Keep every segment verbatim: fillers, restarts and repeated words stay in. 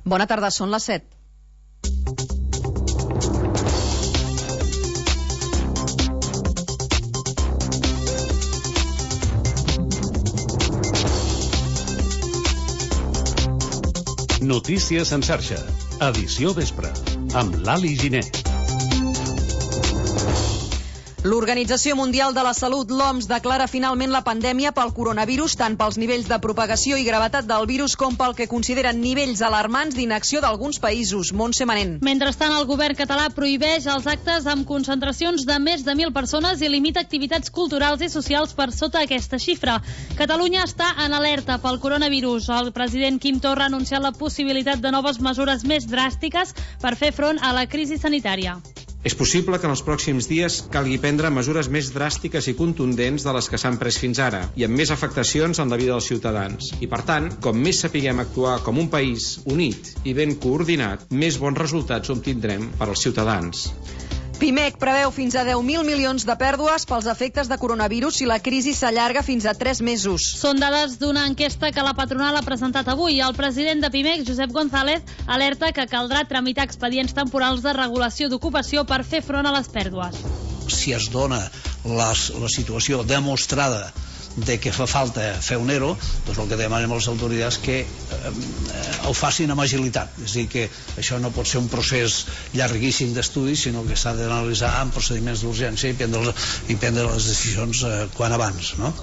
Bona tarda, són les set. Notícies en xarxa, edició vespre, amb Lali Giner. L'Organització Mundial de la Salut, l'O M S, declara finalment la pandèmia pel coronavirus, tant pels nivells de propagació i gravetat del virus com pel que consideren nivells alarmants d'inacció d'alguns països. Montse Manent. Mentrestant, el govern català prohibeix els actes amb concentracions de més de mil persones i limita activitats culturals i socials per sota aquesta xifra. Catalunya està en alerta pel coronavirus. El president Quim Torra ha anunciat la possibilitat de noves mesures més dràstiques per fer front a la crisi sanitària. És possible que en els pròxims dies calgui prendre mesures més dràstiques i contundents de les que s'han pres fins ara i amb més afectacions en la vida dels ciutadans. I, per tant, com més sapiguem actuar com un país unit i ben coordinat, més bons resultats obtindrem per als ciutadans. Pimec preveu fins a deu mil milions de pèrdues pels efectes de coronavirus si la crisi s'allarga fins a tres mesos. Són dades d'una enquesta que la patronal ha presentat avui. El president de Pimec, Josep González, alerta que caldrà tramitar expedients temporals de regulació d'ocupació per fer front a les pèrdues. Si es dona les, la situació demostrada de que fa falta fer un ERO, doncs el que demanem a les autoritats que eh, ho facin amb agilitat. És a dir, que això no pot ser un procés llarguíssim d'estudi, sinó que s'ha d'analitzar en procediments d'urgència i prendre, i prendre les decisions eh, quan abans, no?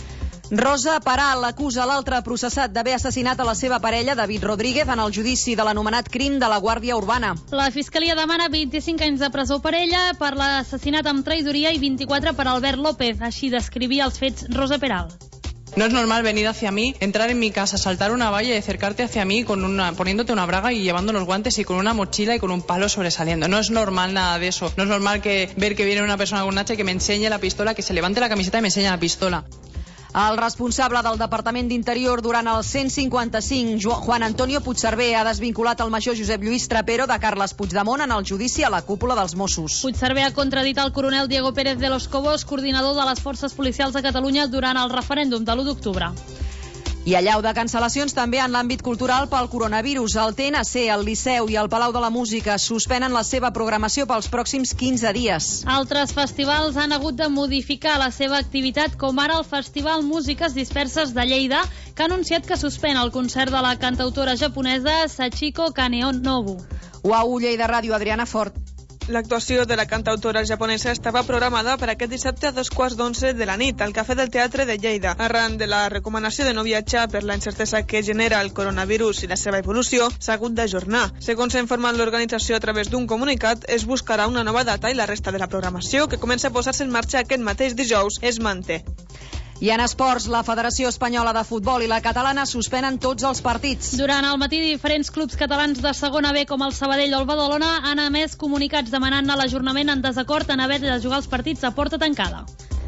Rosa Peral l'acusa l'altre processat d'haver assassinat a la seva parella, David Rodríguez, en el judici de l'anomenat crim de la Guàrdia Urbana. La Fiscalia demana vint-i-cinc anys de presó per ella per l'assassinat amb traïdoria i vint-i-quatre per Albert López. Així descrivia els fets Rosa Peral. No es normal venir hacia mí, entrar en mi casa, saltar una valla y acercarte hacia mí con una, poniéndote una braga y llevando los guantes y con una mochila y con un palo sobresaliendo. No es normal nada de eso. No es normal que ver que viene una persona con un hacha y que me enseñe la pistola, que se levante la camiseta y me enseñe la pistola. El responsable del Departament d'Interior durant el cent cinquanta-cinc, Juan Antonio Puigcerver, ha desvinculat el major Josep Lluís Trapero de Carles Puigdemont en el judici a la cúpula dels Mossos. Puigcerver ha contradit el coronel Diego Pérez de los Cobos, coordinador de les forces policials de Catalunya durant el referèndum de l'u d'octubre. I allau de cancel·lacions també en l'àmbit cultural pel coronavirus. El T N C, el Liceu i el Palau de la Música suspenen la seva programació pels pròxims quinze dies. Altres festivals han hagut de modificar la seva activitat, com ara el Festival Músiques Disperses de Lleida, que ha anunciat que suspèn el concert de la cantautora japonesa Sachiko Kanenobu. U A U Lleida Ràdio, Adriana Fort. L'actuació de la cantautora japonesa estava programada per aquest dissabte a dos quarts d'onze de la nit al Cafè del Teatre de Lleida. Arran de la recomanació de no viatjar per la incertesa que genera el coronavirus i la seva evolució, s'ha hagut d'ajornar. Segons s'ha informat l'organització a través d'un comunicat, es buscarà una nova data i la resta de la programació, que comença a posar-se en marxa aquest mateix dijous, es manté. I en esports, la Federació Espanyola de Futbol i la catalana suspenen tots els partits. Durant el matí, diferents clubs catalans de segona B, com el Sabadell o el Badalona, han emès comunicats demanant l'ajornament en desacord en haver de jugar els partits a porta tancada.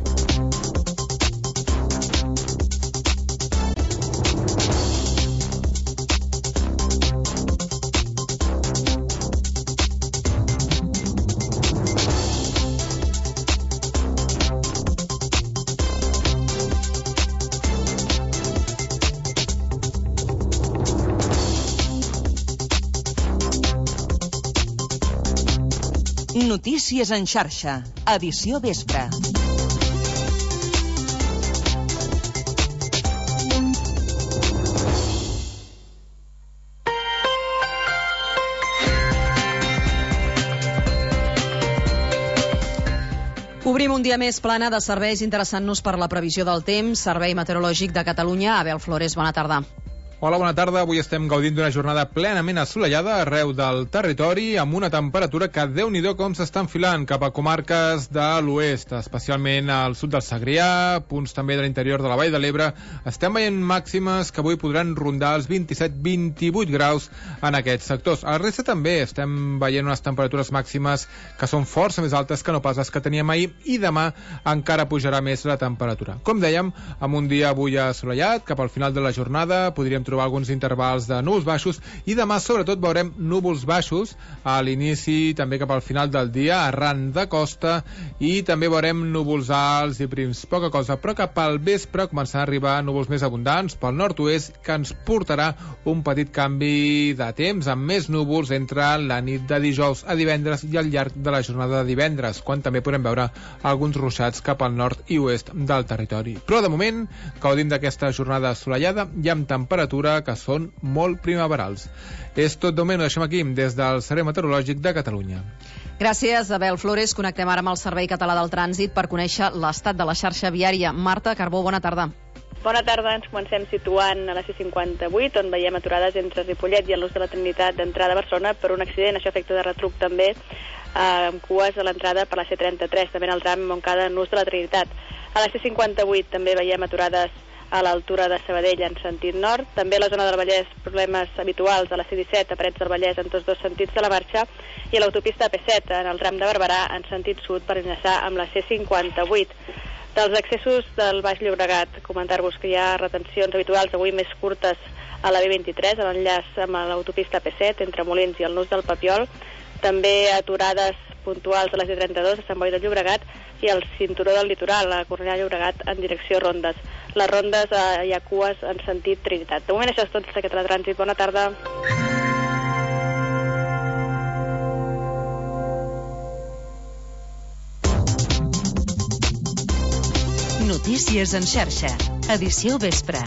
Notícies en xarxa, edició vespre. Obrim un dia més plana de serveis interessant-nos per la previsió del temps. Servei Meteorològic de Catalunya. Abel Flores, bona tarda. Hola, bona tarda. Avui estem gaudint d'una jornada plenament assolellada arreu del territori, amb una temperatura que, déu-n'hi-do, com s'està enfilant cap a comarques de l'oest, especialment al sud del Segrià, punts també de l'interior de la Vall de l'Ebre. Estem veient màximes que avui podran rondar els vint-i-set vint-i-vuit graus en aquests sectors. A la resta també estem veient unes temperatures màximes que són força més altes que no pas les que teníem ahir, i demà encara pujarà més la temperatura. Com dèiem, amb un dia avui assolellat, cap al final de la jornada podríem trobar trobar alguns intervals de núvols baixos, i demà sobretot veurem núvols baixos a l'inici, també cap al final del dia, arran de costa, i també veurem núvols alts i prims poca cosa, però cap al vespre començaran a arribar núvols més abundants pel nord-oest, que ens portarà un petit canvi de temps, amb més núvols entre la nit de dijous a divendres i al llarg de la jornada de divendres, quan també podem veure alguns ruixats cap al nord i oest del territori. Però de moment gaudim d'aquesta jornada assolellada i amb temperatura que són molt primaverals. És tot de moment, ho deixem aquí des del Servei Meteorològic de Catalunya. Gràcies, Abel Flores. Connectem ara amb el Servei Català del Trànsit per conèixer l'estat de la xarxa viària. Marta Carbó, bona tarda. Bona tarda, ens comencem situant a la C cinquanta-vuit, on veiem aturades entre Ripollet i el Nus de la Trinitat d'entrada a Barcelona per un accident, això afecta de retruc també, eh, amb cues a l'entrada per la C trenta-tres, també en el tram Montcada, Nus de la Trinitat. A la C cinquanta-vuit també veiem aturades a l'altura de Sabadell en sentit nord, també a la zona del Vallès problemes habituals a la C disset, a Parets del Vallès en tots dos sentits de la marxa, i a l'autopista P set en el tram de Barberà en sentit sud per enllaçar amb la C cinquanta-vuit. Dels accessos del Baix Llobregat, comentar-vos que hi ha retencions habituals, avui més curtes a la B vint-i-tres, a l'enllaç amb l'autopista P set entre Molins i el Nus del Papiol, també aturades puntuals a la C trenta-dos a Sant Boi de Llobregat i al cinturó del litoral, a Cornellà Llobregat, en direcció Rondes. Les Rondes eh, hi ha cues en sentit Trinitat. De moment això és tot, aquest trànsit. Bona tarda. Notícies en xarxa. Edició vespre.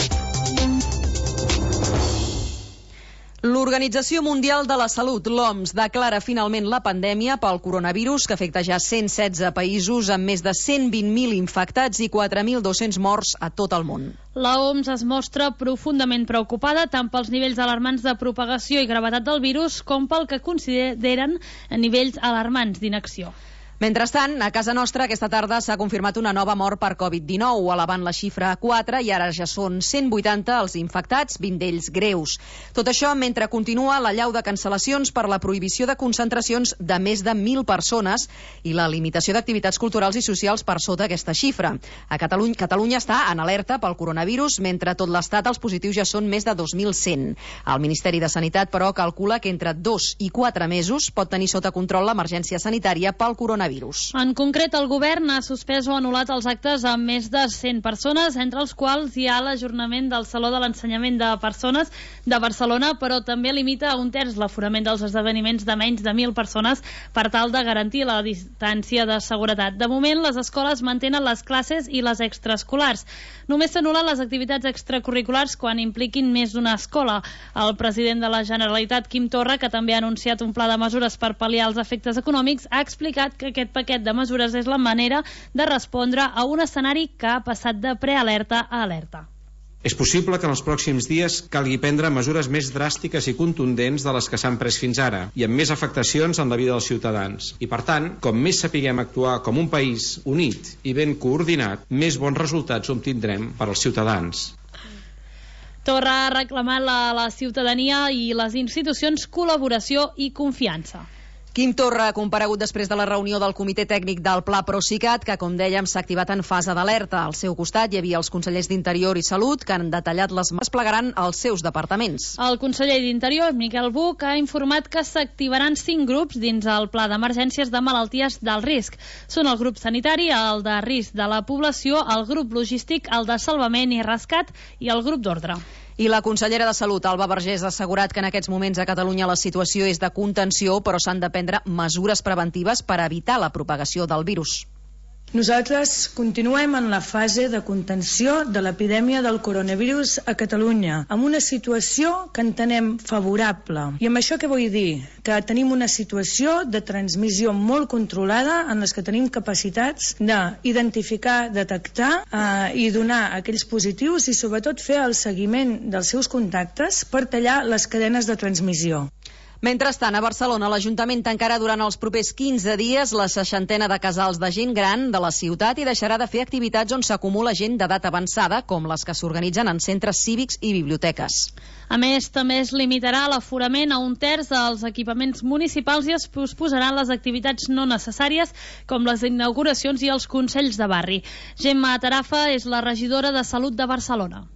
L'Organització Mundial de la Salut, l'O M S, declara finalment la pandèmia pel coronavirus que afecta ja cent setze països amb més de cent vint mil infectats i quatre mil dos-cents morts a tot el món. La O M S es mostra profundament preocupada tant pels nivells alarmants de propagació i gravetat del virus com pel que consideren nivells alarmants d'inacció. Mentrestant, a casa nostra aquesta tarda s'ha confirmat una nova mort per covid dinou, elevant la xifra a quatre i ara ja són cent vuitanta els infectats, vint d'ells greus. Tot això mentre continua la llau de cancel·lacions per la prohibició de concentracions de més de mil persones i la limitació d'activitats culturals i socials per sota aquesta xifra. A Catalunya, Catalunya està en alerta pel coronavirus, mentre a tot l'Estat els positius ja són més de dos mil cent. El Ministeri de Sanitat, però, calcula que entre dos i quatre mesos pot tenir sota control l'emergència sanitària pel coronavirus. En concret, el govern ha suspès o anul·lat els actes amb més de cent persones, entre els quals hi ha l'ajornament del Saló de l'Ensenyament de Persones de Barcelona, però també limita a un terç l'aforament dels esdeveniments de menys de mil persones per tal de garantir la distància de seguretat. De moment, les escoles mantenen les classes i les extraescolars. Només s'anulen les activitats extracurriculars quan impliquin més d'una escola. El president de la Generalitat, Quim Torra, que també ha anunciat un pla de mesures per pal·liar els efectes econòmics, ha explicat que aquest paquet de mesures és la manera de respondre a un escenari que ha passat de prealerta a alerta. És possible que en els pròxims dies calgui prendre mesures més dràstiques i contundents de les que s'han pres fins ara i amb més afectacions en la vida dels ciutadans. I per tant, com més sapiguem actuar com un país unit i ben coordinat, més bons resultats obtindrem per als ciutadans. Torra ha reclamat a la ciutadania i les institucions col·laboració i confiança. Quim Torra ha comparegut després de la reunió del Comitè Tècnic del Pla Procicat, que, com dèiem, s'ha activat en fase d'alerta. Al seu costat hi havia els consellers d'Interior i Salut, que han detallat les mesures que desplegaran els seus departaments. El conseller d'Interior, Miquel Buch, ha informat que s'activaran cinc grups dins el Pla d'Emergències de Malalties d'Alt Risc. Són el grup sanitari, el de risc de la població, el grup logístic, el de salvament i rescat i el grup d'ordre. I la consellera de Salut, Alba Vergés, ha assegurat que en aquests moments a Catalunya la situació és de contenció, però s'han de prendre mesures preventives per evitar la propagació del virus. Nosaltres continuem en la fase de contenció de l'epidèmia del coronavirus a Catalunya, amb una situació que entenem favorable. I amb això què vull dir? Que tenim una situació de transmissió molt controlada en les que tenim capacitats d'identificar, detectar eh, i donar aquells positius i sobretot fer el seguiment dels seus contactes per tallar les cadenes de transmissió. Mentrestant, a Barcelona, l'Ajuntament tancarà durant els propers quinze dies la seixantena de casals de gent gran de la ciutat i deixarà de fer activitats on s'acumula gent d'edat avançada, com les que s'organitzen en centres cívics i biblioteques. A més, també es limitarà l'aforament a un terç dels equipaments municipals i es posposaran les activitats no necessàries, com les inauguracions i els consells de barri. Gemma Tarafa és la regidora de Salut de Barcelona.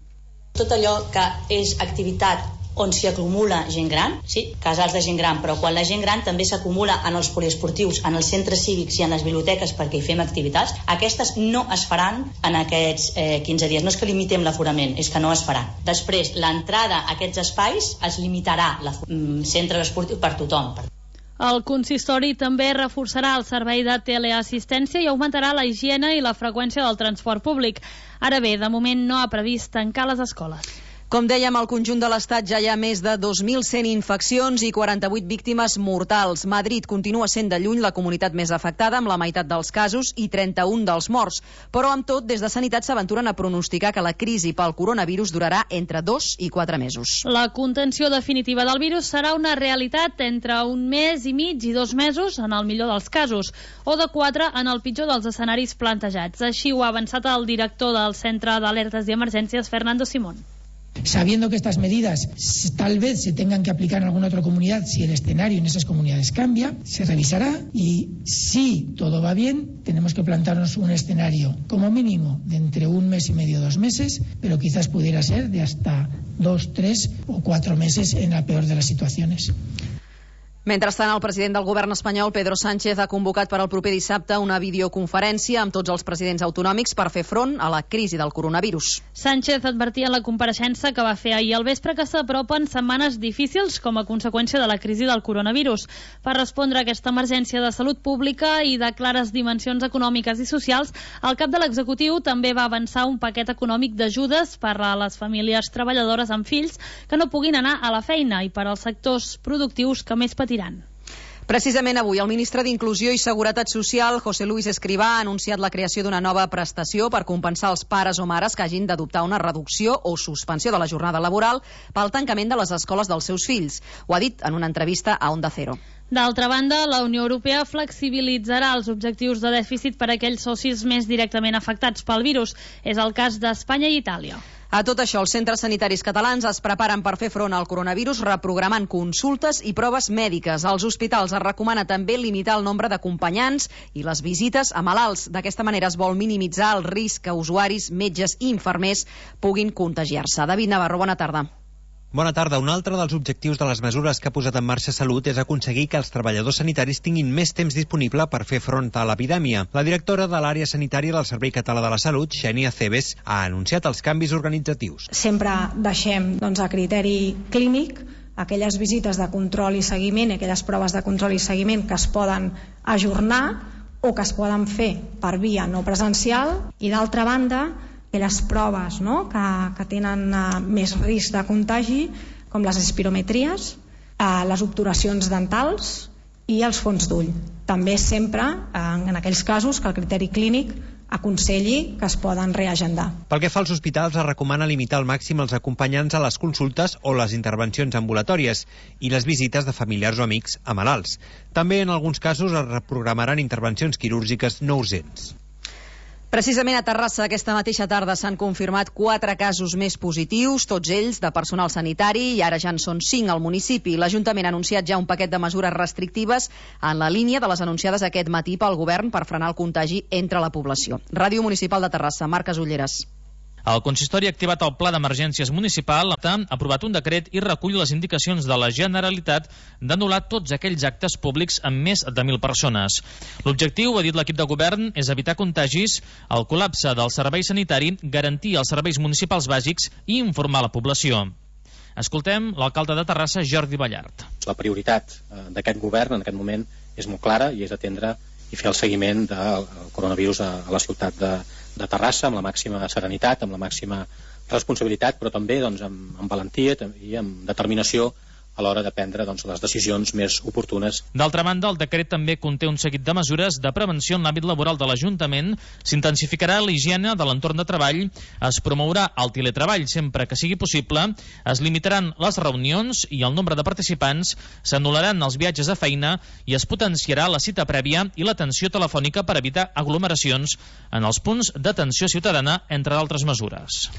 Tot allò que és activitat on s'hi acumula gent gran, sí, casals de gent gran, però quan la gent gran també s'acumula en els poliesportius, en els centres cívics i en les biblioteques perquè hi fem activitats, aquestes no es faran en aquests eh, quinze dies. No és que limitem l'aforament, és que no es faran. Després, l'entrada a aquests espais es limitarà al centre esportiu per tothom. El consistori també reforçarà el servei de teleassistència i augmentarà la higiene i la freqüència del transport públic. Ara bé, de moment no ha previst tancar les escoles. Com dèiem, al conjunt de l'Estat ja hi ha més de dos mil cent infeccions i quaranta-vuit víctimes mortals. Madrid continua sent de lluny la comunitat més afectada, amb la meitat dels casos i trenta-un dels morts. Però amb tot, des de Sanitat s'aventuren a pronosticar que la crisi pel coronavirus durarà entre dos i quatre mesos. La contenció definitiva del virus serà una realitat entre un mes i mig i dos mesos, en el millor dels casos, o de quatre en el pitjor dels escenaris plantejats. Així ho ha avançat el director del Centre d'Alertes i Emergències, Fernando Simón. Sabiendo que estas medidas tal vez se tengan que aplicar en alguna otra comunidad, si el escenario en esas comunidades cambia, se revisará y si todo va bien, tenemos que plantarnos un escenario como mínimo de entre un mes y medio, dos meses, pero quizás pudiera ser de hasta dos, tres o cuatro meses en la peor de las situaciones. Mentrestant, el president del govern espanyol, Pedro Sánchez, ha convocat per al proper dissabte una videoconferència amb tots els presidents autonòmics per fer front a la crisi del coronavirus. Sánchez advertia en la compareixença que va fer ahir al vespre que s'apropen setmanes difícils com a conseqüència de la crisi del coronavirus. Per respondre a aquesta emergència de salut pública i de clares dimensions econòmiques i socials, el cap de l'executiu també va avançar un paquet econòmic d'ajudes per a les famílies treballadores amb fills que no puguin anar a la feina i per als sectors productius que més patiran. Precisament avui, el ministre d'Inclusió i Seguretat Social, José Luis Escrivá, ha anunciat la creació d'una nova prestació per compensar els pares o mares que hagin d'adoptar una reducció o suspensió de la jornada laboral pel tancament de les escoles dels seus fills. Ho ha dit en una entrevista a Onda Cero. D'altra banda, la Unió Europea flexibilitzarà els objectius de dèficit per a aquells socis més directament afectats pel virus. És el cas d'Espanya i Itàlia. A tot això, els centres sanitaris catalans es preparen per fer front al coronavirus reprogramant consultes i proves mèdiques. Als hospitals es recomana també limitar el nombre d'acompanyants i les visites a malalts. D'aquesta manera es vol minimitzar el risc que usuaris, metges i infermers puguin contagiar-se. David Navarro, bona tarda. Bona tarda. Un altre dels objectius de les mesures que ha posat en marxa Salut és aconseguir que els treballadors sanitaris tinguin més temps disponible per fer front a l'epidèmia. La directora de l'àrea sanitària del Servei Català de la Salut, Xènia Cebes, ha anunciat els canvis organitzatius. Sempre deixem doncs, a criteri clínic aquelles visites de control i seguiment, aquelles proves de control i seguiment que es poden ajornar o que es poden fer per via no presencial, i d'altra banda aquelles proves no, que, que tenen uh, més risc de contagi, com les espirometries, uh, les obturacions dentals i els fons d'ull. També sempre, uh, en aquells casos que el criteri clínic aconselli que es poden reagendar. Pel que fa als hospitals, es recomana limitar al màxim els acompanyants a les consultes o les intervencions ambulatòries i les visites de familiars o amics a malalts. També, en alguns casos, es reprogramaran intervencions quirúrgiques no urgents. Precisament a Terrassa aquesta mateixa tarda s'han confirmat quatre casos més positius, tots ells de personal sanitari, i ara ja en són cinc al municipi. L'Ajuntament ha anunciat ja un paquet de mesures restrictives en la línia de les anunciades aquest matí pel govern per frenar el contagi entre la població. Ràdio Municipal de Terrassa, Marques Ulleres. El consistori ha activat el Pla d'Emergències Municipal, ha aprovat un decret i recull les indicacions de la Generalitat d'anul·lar tots aquells actes públics amb més de mil persones. L'objectiu, ha dit l'equip de govern, és evitar contagis, el col·lapse del servei sanitari, garantir els serveis municipals bàsics i informar la població. Escoltem l'alcalde de Terrassa, Jordi Ballart. La prioritat d'aquest govern en aquest moment és molt clara i és atendre i fer el seguiment del coronavirus a la ciutat de, de Terrassa amb la màxima serenitat, amb la màxima responsabilitat, però també doncs, amb, amb valentia i amb determinació a l'hora de prendre doncs, les decisions més oportunes. D'altra banda, el decret també conté un seguit de mesures de prevenció en l'àmbit laboral de l'Ajuntament, s'intensificarà la higiene de l'entorn de treball, es promourà el teletreball sempre que sigui possible, es limitaran les reunions i el nombre de participants, s'anul·laran els viatges a feina i es potenciarà la cita prèvia i l'atenció telefònica per evitar aglomeracions en els punts d'atenció ciutadana, entre d'altres mesures.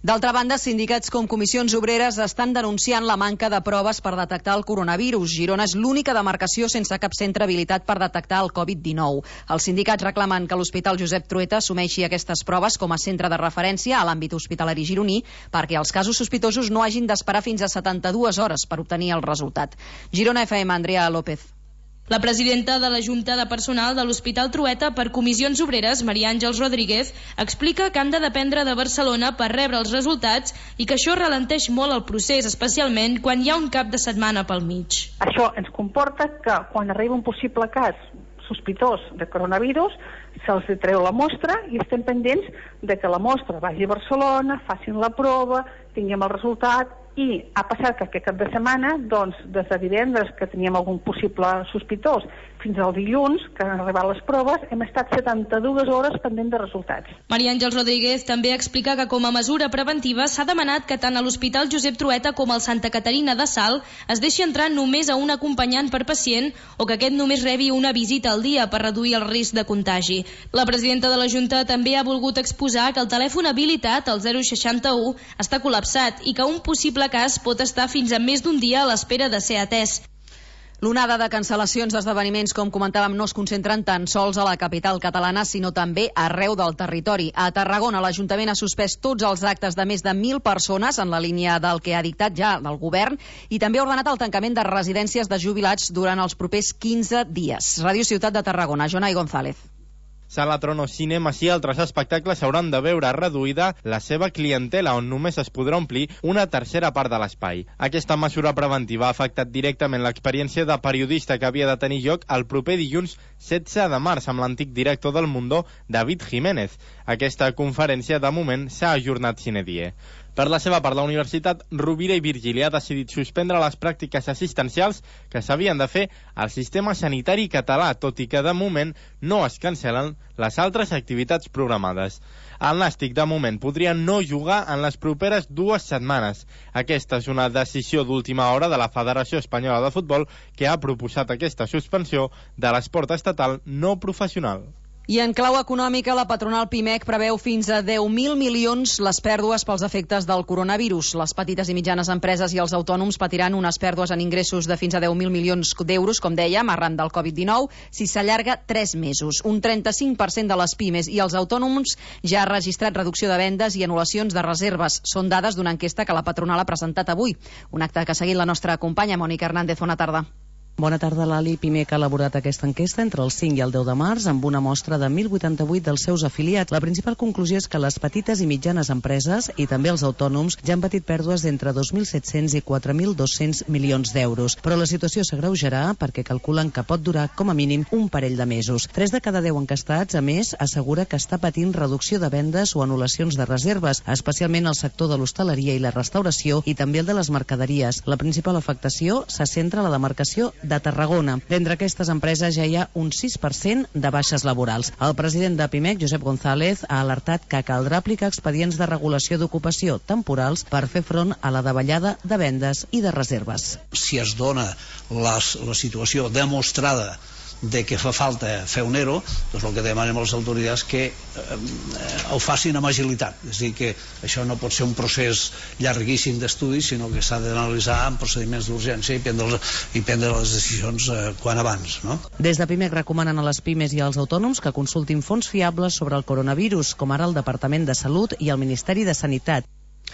D'altra banda, sindicats com comissions obreres estan denunciant la manca de proves per detectar el coronavirus. Girona és l'única demarcació sense cap centre habilitat per detectar el covid dinou. Els sindicats reclamen que l'Hospital Josep Trueta assumeixi aquestes proves com a centre de referència a l'àmbit hospitalari gironí perquè els casos sospitosos no hagin d'esperar fins a setanta-dues hores per obtenir el resultat. Girona F M, Andrea López. La presidenta de la Junta de Personal de l'Hospital Trueta per Comissions Obreres, Maria Àngels Rodríguez, explica que han de dependre de Barcelona per rebre els resultats i que això ralenteix molt el procés, especialment quan hi ha un cap de setmana pel mig. Això ens comporta que quan arriba un possible cas sospitós de coronavirus, se'ls treu la mostra i estem pendents de que la mostra vagi a Barcelona, facin la prova, tinguem el resultat. I ha passat que aquest cap de setmana, doncs, des de divendres que teníem algun possible sospitós fins al dilluns, que han arribat les proves, hem estat setanta-dues hores pendent de resultats. Maria Àngels Rodríguez també explica que com a mesura preventiva s'ha demanat que tant a l'Hospital Josep Trueta com al Santa Caterina de Salt es deixi entrar només a un acompanyant per pacient o que aquest només rebi una visita al dia per reduir el risc de contagi. La presidenta de la Junta també ha volgut exposar que el telèfon habilitat, el zero seixanta-u, està col·lapsat i que un possible cas pot estar fins a més d'un dia a l'espera de ser atès. L'onada de cancel·lacions d'esdeveniments, com comentàvem, no es concentren tan sols a la capital catalana, sinó també arreu del territori. A Tarragona, l'Ajuntament ha suspès tots els actes de més de mil persones en la línia del que ha dictat ja del govern i també ha ordenat el tancament de residències de jubilats durant els propers quinze dies. Ràdio Ciutat de Tarragona, Jonai González. Sala Trono Cinema i altres espectacles hauran de veure reduïda la seva clientela, on només es podrà omplir una tercera part de l'espai. Aquesta mesura preventiva ha afectat directament l'experiència de periodista que havia de tenir lloc el proper dilluns setze de març amb l'antic director del Mundo, David Jiménez. Aquesta conferència, de moment, s'ha ajornat sine die. Per la seva part, la Universitat Rovira i Virgili ha decidit suspendre les pràctiques assistencials que s'havien de fer al sistema sanitari català, tot i que de moment no es cancel·len les altres activitats programades. El Nàstic, de moment, podria no jugar en les properes dues setmanes. Aquesta és una decisió d'última hora de la Federació Espanyola de Futbol que ha proposat aquesta suspensió de l'esport estatal no professional. I en clau econòmica, la patronal Pimec preveu fins a deu mil milions les pèrdues pels efectes del coronavirus. Les petites i mitjanes empreses i els autònoms patiran unes pèrdues en ingressos de fins a deu mil milions d'euros, com dèiem, arran del covid dinou, si s'allarga tres mesos. Un trenta-cinc per cent de les pimes i els autònoms ja ha registrat reducció de vendes i anul·lacions de reserves. Són dades d'una enquesta que la patronal ha presentat avui. Un acte que ha seguit la nostra companya Mònica Hernández. Bona tarda. Bona tarda, Lali. Pimec ha elaborat aquesta enquesta entre el cinc i el deu de març amb una mostra de mil vuitanta-vuit dels seus afiliats. La principal conclusió és que les petites i mitjanes empreses i també els autònoms ja han patit pèrdues d'entre dos mil set-cents i quatre mil dos-cents milions d'euros. Però la situació s'agreujarà perquè calculen que pot durar com a mínim un parell de mesos. Tres de cada deu enquestats, a més, assegura que està patint reducció de vendes o anul·lacions de reserves, especialment el sector de l'hostaleria i la restauració i també el de les mercaderies. La principal afectació se centra a la demarcació de Tarragona. D'entre aquestes empreses ja hi ha un sis per cent de baixes laborals. El president de Pimec, Josep González, ha alertat que caldrà aplicar expedients de regulació d'ocupació temporals per fer front a la davallada de vendes i de reserves. Si es dona les, la situació demostrada de que fa falta fer un ERO, doncs el que demanem a les autoritats que eh, ho facin amb agilitat. És a dir, que això no pot ser un procés llarguíssim d'estudi, sinó que s'ha d'analitzar en procediments d'urgència i prendre, i prendre les decisions eh, quan abans. No? Des de Pimec recomanen a les pimes i als autònoms que consultin fonts fiables sobre el coronavirus, com ara el Departament de Salut i el Ministeri de Sanitat.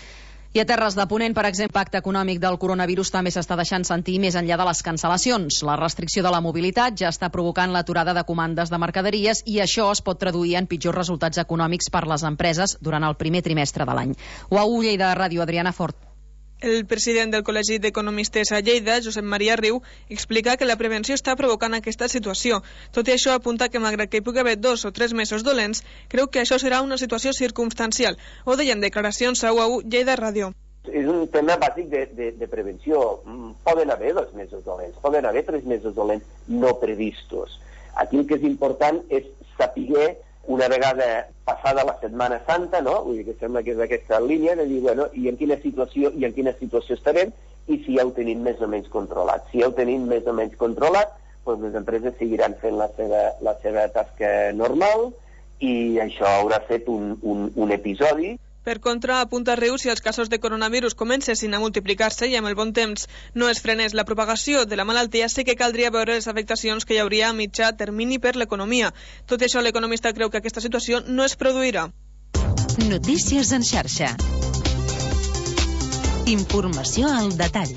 I a Terres de Ponent, per exemple, l'impacte econòmic del coronavirus també s'està deixant sentir més enllà de les cancel·lacions. La restricció de la mobilitat ja està provocant l'aturada de comandes de mercaderies i això es pot traduir en pitjors resultats econòmics per les empreses durant el primer trimestre de l'any. U A U Lleida Ràdio, Adriana Fort. El president del Col·legi d'Economistes a Lleida, Josep Maria Riu, explica que la prevenció està provocant aquesta situació. Tot i això, apunta que malgrat que hi pugui haver dos o tres mesos dolents, creu que això serà una situació circumstancial. Ho deien declaracions a U A U Lleida Ràdio. És un tema bàsic de, de, de prevenció. Poden haver dos mesos dolents, poden haver tres mesos dolents no previstos. Aquí el que és important és saber, una vegada passada la Setmana Santa, no? Vull dir que sembla que és aquesta línia de dir, bueno, i en quina situació i en quina situació estarem i si ja ho tenim més o menys controlat. Si ja ho tenim més o menys controlat, doncs les empreses seguiran fent la seva, la seva tasca normal i això haurà fet un, un, un episodi. Per contra, apunta Riu, si els casos de coronavirus comencessin a multiplicar-se i amb el bon temps no es frenés la propagació de la malaltia, sí que caldria veure les afectacions que hi hauria a mitjà termini per l'economia. Tot i això, l'economista creu que aquesta situació no es produirà. Notícies en xarxa. Informació al detall.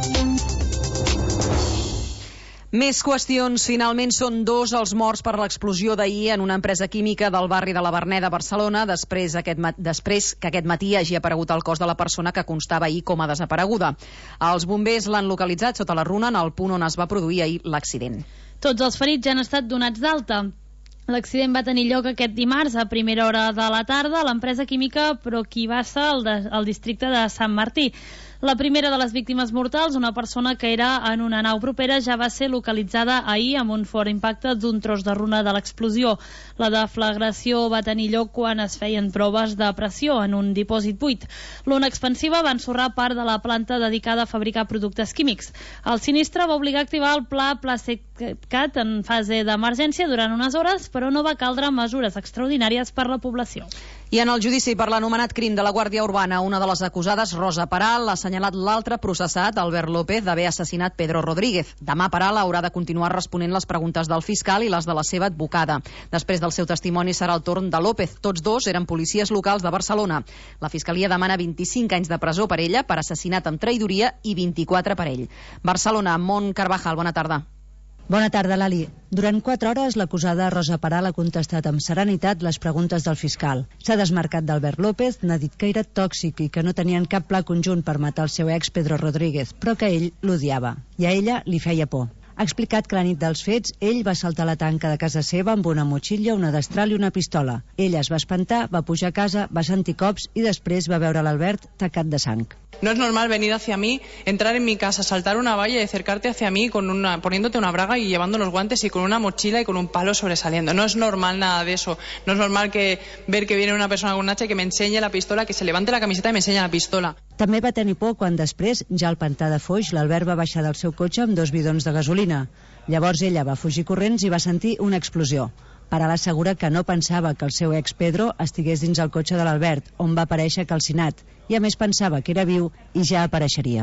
Més qüestions. Finalment són dos els morts per l'explosió d'ahir en una empresa química del barri de la Verneda, Barcelona, després, aquest mat... després que aquest matí hagi aparegut el cos de la persona que constava ahir com a desapareguda. Els bombers l'han localitzat sota la runa en el punt on es va produir ahir l'accident. Tots els ferits ja han estat donats d'alta. L'accident va tenir lloc aquest dimarts a primera hora de la tarda a l'empresa química Proquibassa, al, de, al districte de Sant Martí. La primera de les víctimes mortals, una persona que era en una nau propera, ja va ser localitzada ahir amb un fort impacte d'un tros de runa de l'explosió. La deflagració va tenir lloc quan es feien proves de pressió en un dipòsit buit. L'ona expansiva va ensorrar part de la planta dedicada a fabricar productes químics. El sinistre va obligar a activar el pla PlaSeCat en fase d'emergència durant unes hores, però no va caldre mesures extraordinàries per la població. I en el judici per l'anomenat crim de la Guàrdia Urbana, una de les acusades, Rosa Peral, ha assenyalat l'altre processat, Albert López, d'haver assassinat Pedro Rodríguez. Demà Peral haurà de continuar responent les preguntes del fiscal i les de la seva advocada. Després del seu testimoni serà el torn de López. Tots dos eren policies locals de Barcelona. La Fiscalia demana vint-i-cinc anys de presó per ella, per assassinat amb traïdoria, i vint-i-quatre per ell. Barcelona, Mont Carvajal, bona tarda. Bona tarda, Lali. Durant quatre hores, l'acusada Rosa Peral ha contestat amb serenitat les preguntes del fiscal. S'ha desmarcat d'Albert López, n'ha dit que era tòxic i que no tenien cap pla conjunt per matar el seu ex Pedro Rodríguez, però que ell l'odiava i a ella li feia por. Ha explicat que la nit dels fets ell va saltar la tanca de casa seva amb una motxilla, una destral i una pistola. Ella es va espantar, va pujar a casa, va sentir cops i després va veure l'Albert tacat de sang. No es normal venir hacia mí, entrar en mi casa, saltar una valla y acercarte hacia mí con una, poniéndote una braga y llevando los guantes y con una mochila y con un palo sobresaliendo. No es normal nada de eso. No es normal que ver que viene una persona con un hacha y que me enseñe la pistola, que se levante la camiseta y me enseña la pistola. També va tenir por quan després, ja al pantà de Foix, l'Albert va baixar del seu cotxe amb dos bidons de gasolina. Llavors ella va fugir corrents i va sentir una explosió. Peral assegura que no pensava que el seu ex Pedro estigués dins el cotxe de l'Albert, on va aparèixer calcinat, i a més pensava que era viu i ja apareixeria.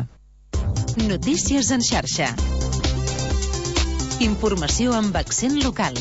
Notícies en xarxa. Informació amb accent local.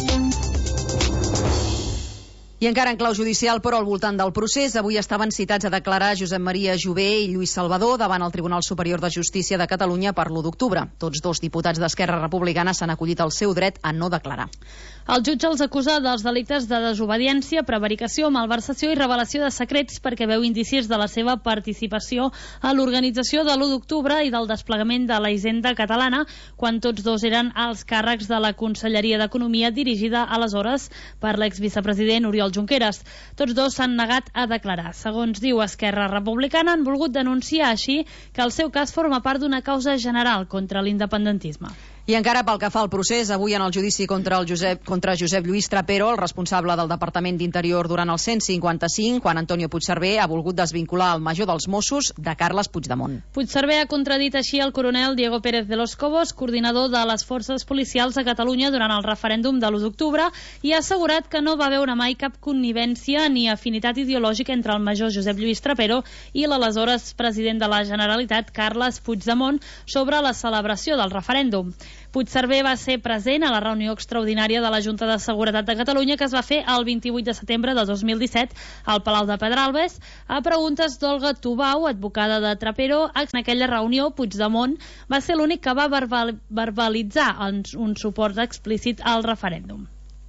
I encara en clau judicial, però al voltant del procés, avui estaven citats a declarar Josep Maria Jové i Lluís Salvador davant el Tribunal Superior de Justícia de Catalunya per l'u d'octubre. Tots dos diputats d'Esquerra Republicana s'han acollit al seu dret a no declarar. El jutge els acusa dels delictes de desobediència, prevaricació, malversació i revelació de secrets perquè veu indicis de la seva participació a l'organització de l'u d'octubre i del desplegament de la Hisenda catalana, quan tots dos eren alts càrrecs de la Conselleria d'Economia dirigida aleshores per l'exvicepresident Oriol Junqueras. Tots dos s'han negat a declarar. Segons diu Esquerra Republicana, han volgut denunciar així que el seu cas forma part d'una causa general contra l'independentisme. I encara pel que fa al procés, avui en el judici contra, el Josep, contra Josep Lluís Trapero, el responsable del Departament d'Interior durant el cent cinquanta-cinc, quan Antonio Puigcerver ha volgut desvincular el major dels Mossos de Carles Puigdemont. Puigcerver ha contradit així el coronel Diego Pérez de los Cobos, coordinador de les forces policials a Catalunya durant el referèndum de l'u d'octubre, i ha assegurat que no va veure mai cap connivència ni afinitat ideològica entre el major Josep Lluís Trapero i l'aleshores president de la Generalitat, Carles Puigdemont, sobre la celebració del referèndum. Puigcerver va ser present a la reunió extraordinària de la Junta de Seguretat de Catalunya que es va fer el vint-i-vuit de setembre de dos mil disset al Palau de Pedralbes. A preguntes d'Olga Tubau, advocada de Trapero, en aquella reunió Puigdemont va ser l'únic que va verbal, verbalitzar un suport explícit al referèndum.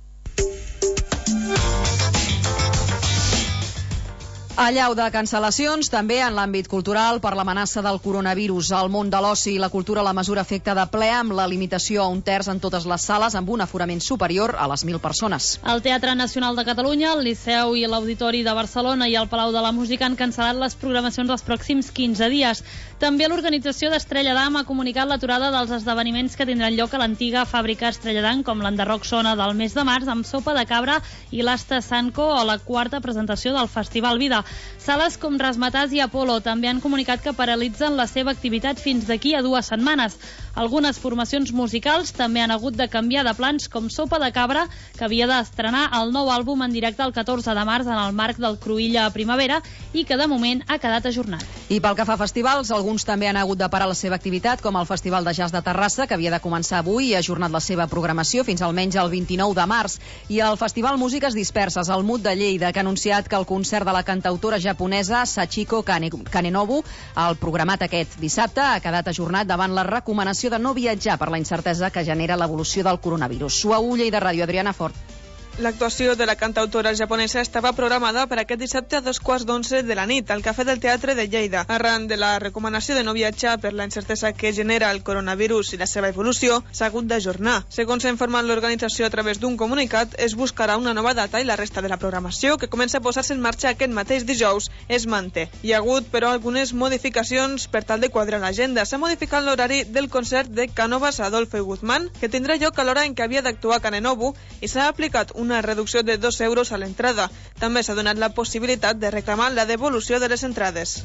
Allau de cancel·lacions també en l'àmbit cultural per l'amenaça del coronavirus. Al món de l'oci i la cultura la mesura afecta de ple amb la limitació a un terç en totes les sales amb un aforament superior a les mil persones. El Teatre Nacional de Catalunya, el Liceu i l'Auditori de Barcelona i el Palau de la Música han cancel·lat les programacions dels pròxims quinze dies. També l'organització d'Estrella d'Am ha comunicat l'aturada dels esdeveniments que tindran lloc a l'antiga fàbrica Estrella d'Am, com l'Enderroc Sona del mes de març amb sopa de cabra i l'Asta Sanco o la quarta presentació del Festival Vida. Barça. Sales com Razzmatazz i Apolo també han comunicat que paralitzen la seva activitat fins d'aquí a dues setmanes. Algunes formacions musicals també han hagut de canviar de plans, com Sopa de Cabra, que havia d'estrenar el nou àlbum en directe el catorze de març en el marc del Cruïlla Primavera i que de moment ha quedat ajornat. I pel que fa a festivals, alguns també han hagut de parar la seva activitat, com el Festival de Jazz de Terrassa, que havia de començar avui i ha ajornat la seva programació fins almenys el vint-i-nou de març, i el Festival Músiques Disperses, el Mut de Lleida, que ha anunciat que el concert de la cantautora japonesa Sachiko Kanenobu, el programat aquest dissabte, ha quedat ajornat davant la recomanació de no viatjar per la incertesa que genera l'evolució del coronavirus. Suau, Lleida Ràdio, Adriana Fort. L'actuació de la cantautora japonesa estava programada per aquest dissabte a dos quarts d'onze de la nit al Cafè del Teatre de Lleida. Arran de la recomanació de no viatjar per la incertesa que genera el coronavirus i la seva evolució, s'ha hagut d'ajornar. Segons s'ha informat l'organització a través d'un comunicat, es buscarà una nova data i la resta de la programació, que comença a posar-se en marxa aquest mateix dijous, es manté. Hi ha hagut, però, algunes modificacions per tal de quadrar l'agenda. S'ha modificat l'horari del concert de Cánovas Adolfo i Guzmán, que tindrà lloc a l'hora en què havia d'actuar Kanenobu, i s'ha aplicat una reducció de dos euros a l'entrada. També s'ha donat la possibilitat de reclamar la devolució de les entrades.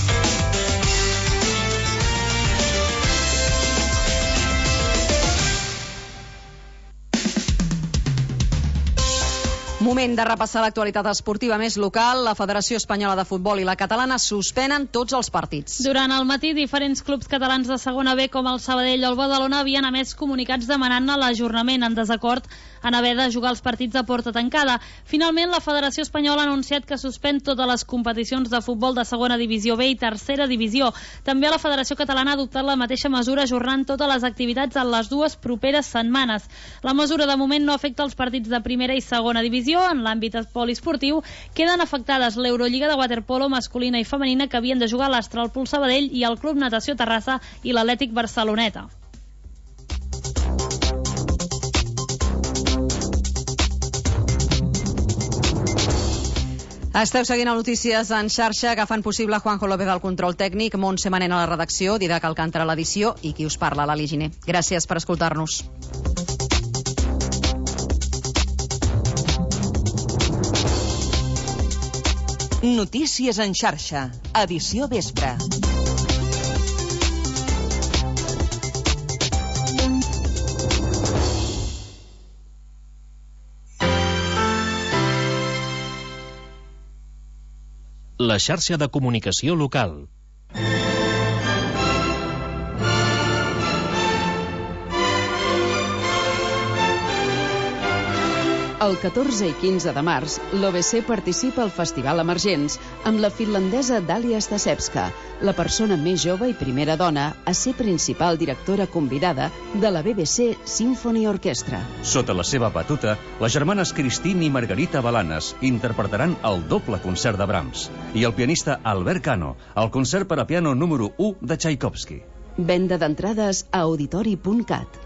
Moment de repassar l'actualitat esportiva més local. La Federació Espanyola de Futbol i la catalana suspenen tots els partits. Durant el matí, diferents clubs catalans de segona B, com el Sabadell o el Badalona, havien emès comunicats demanant-ne l'ajornament en desacord en haver de jugar els partits a porta tancada. Finalment, la Federació Espanyola ha anunciat que suspèn totes les competicions de futbol de segona divisió B i tercera divisió. També la Federació Catalana ha adoptat la mateixa mesura, ajornant totes les activitats en les dues properes setmanes. La mesura de moment no afecta els partits de primera i segona divisió. En l'àmbit poliesportiu queden afectades l'Eurolliga de waterpolo masculina i femenina, que havien de jugar l'Astral Pool Sabadell i el Club Natació Terrassa i l'Atlètic Barceloneta. Esteu seguint a Notícies en xarxa, que fan possible Juanjo López al control tècnic, Montse Manent a la redacció, Didac Alcántara a l'edició i qui us parla, Lali Giner. Gràcies per escoltar-nos. Notícies en xarxa, edició vespre. La xarxa de comunicació local. El catorze i quinze de març, l'O B C participa al Festival Emergents amb la finlandesa Dalia Stasevska, la persona més jove i primera dona a ser principal directora convidada de la B B C Symphony Orchestra. Sota la seva batuta, les germanes Christine i Margarita Balanes interpretaran el doble concert de Brahms i el pianista Albert Cano, el concert per a piano número u de Tchaikovsky. Venda d'entrades a auditori punt cat.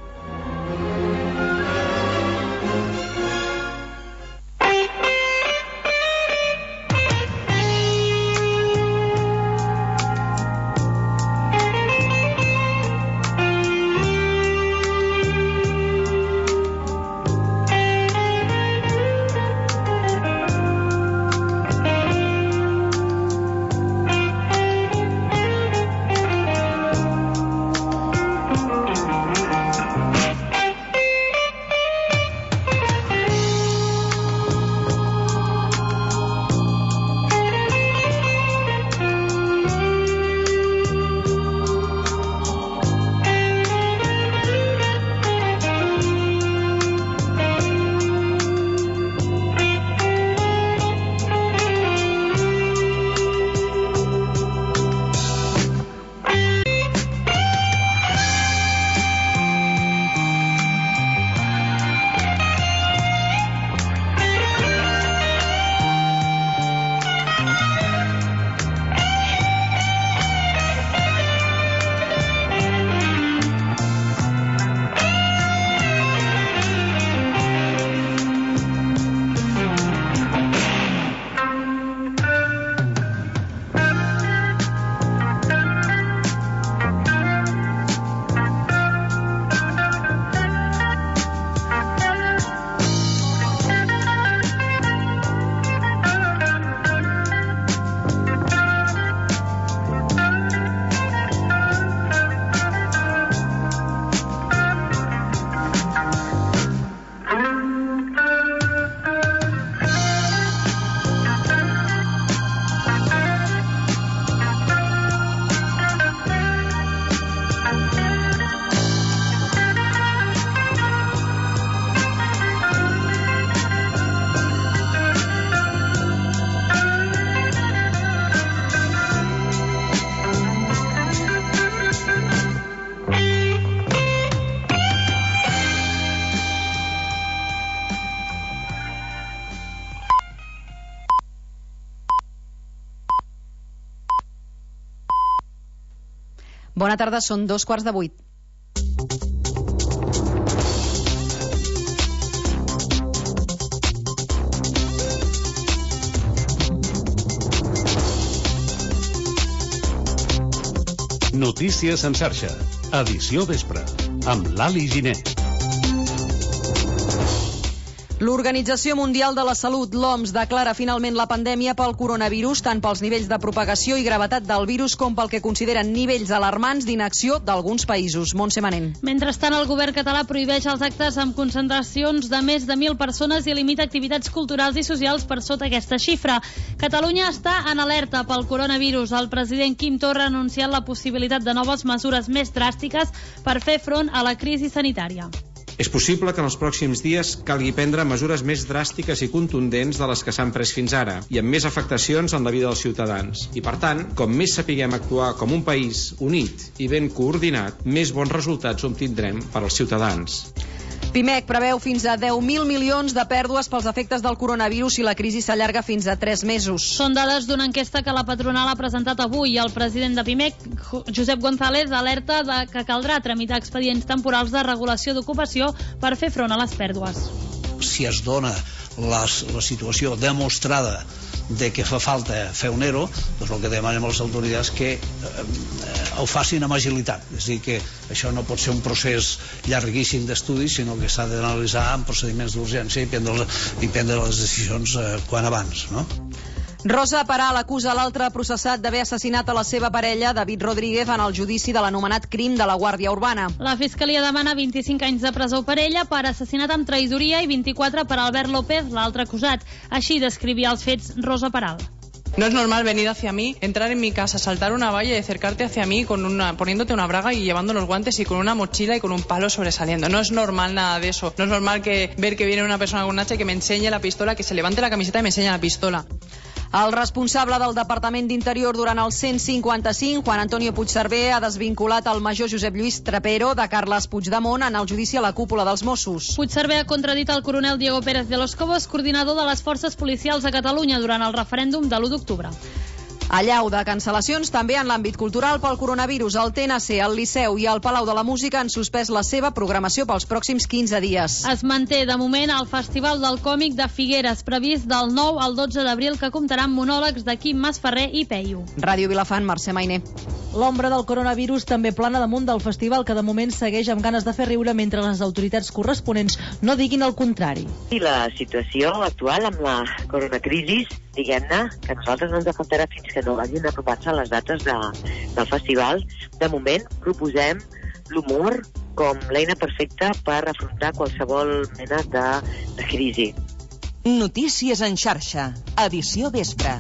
Bona tarda, són dos quarts de vuit. Notícies en xarxa. Edició vespre. Amb l'Ali Giner. L'Organització Mundial de la Salut, l'O M S, declara finalment la pandèmia pel coronavirus, tant pels nivells de propagació i gravetat del virus com pel que consideren nivells alarmants d'inacció d'alguns països. Montse Manent. Mentrestant, el govern català prohibeix els actes amb concentracions de més de mil persones i limita activitats culturals i socials per sota aquesta xifra. Catalunya està en alerta pel coronavirus. El president Quim Torra ha anunciat la possibilitat de noves mesures més dràstiques per fer front a la crisi sanitària. És possible que en els pròxims dies calgui prendre mesures més dràstiques i contundents de les que s'han pres fins ara i amb més afectacions en la vida dels ciutadans. I per tant, com més sapiguem actuar com un país unit i ben coordinat, més bons resultats obtindrem per als ciutadans. Pimec preveu fins a deu mil milions de pèrdues pels efectes del coronavirus si la crisi s'allarga fins a tres mesos. Són dades d'una enquesta que la patronal ha presentat avui. El president de Pimec, Josep González, alerta de que caldrà tramitar expedients temporals de regulació d'ocupació per fer front a les pèrdues. Si es dona les, la situació demostrada de que fa falta fer un ERO, doncs el que demanem a les autoritats que eh, ho facin amb agilitat. És a dir, que això no pot ser un procés llarguíssim d'estudi, sinó que s'ha d'analitzar en procediments d'urgència i prendre les, i prendre les decisions eh, quan abans, no? Rosa Peral acusa l'altre processat d'haver assassinat a la seva parella, David Rodríguez, en el judici de l'anomenat crim de la Guàrdia Urbana. La Fiscalia demana vint-i-cinc anys de presó per ella per assassinat amb traïdoria i vint-i-quatre per Albert López, l'altre acusat. Així descrivia els fets Rosa Peral. No es normal venir hacia mí, entrar en mi casa, saltar una valla y acercarte hacia mí con una, poniéndote una braga y llevando los guantes y con una mochila y con un palo sobresaliendo. No es normal nada de eso. No es normal que ver que viene una persona con un hacha y que me enseñe la pistola, que se levante la camiseta y me enseñe la pistola. El responsable del Departament d'Interior durant el cent cinquanta-cinc, Juan Antonio Puigcerver, ha desvinculat el major Josep Lluís Trapero de Carles Puigdemont en el judici a la cúpula dels Mossos. Puigcerver ha contradit el coronel Diego Pérez de los Cobos, coordinador de les forces policials a Catalunya durant el referèndum de l'u d'octubre. Allau de cancel·lacions també en l'àmbit cultural pel coronavirus. El T N C, el Liceu i el Palau de la Música han suspès la seva programació pels pròxims quinze dies. Es manté de moment el Festival del Còmic de Figueres, previst del nou al dotze d'abril, que comptarà amb monòlegs de Quim Masferrer i Peyu. Ràdio Vilafant, Mercè Mainer. L'ombra del coronavirus també plana damunt del festival, que de moment segueix amb ganes de fer riure mentre les autoritats corresponents no diguin el contrari. I la situació actual amb la coronacrisi, diguem-ne, que a nosaltres no ens afectarà fins que no vagin apropant-se a les dates de, del festival. De moment proposem l'humor com l'eina perfecta per afrontar qualsevol mena de, de crisi. Notícies en xarxa, edició vespre.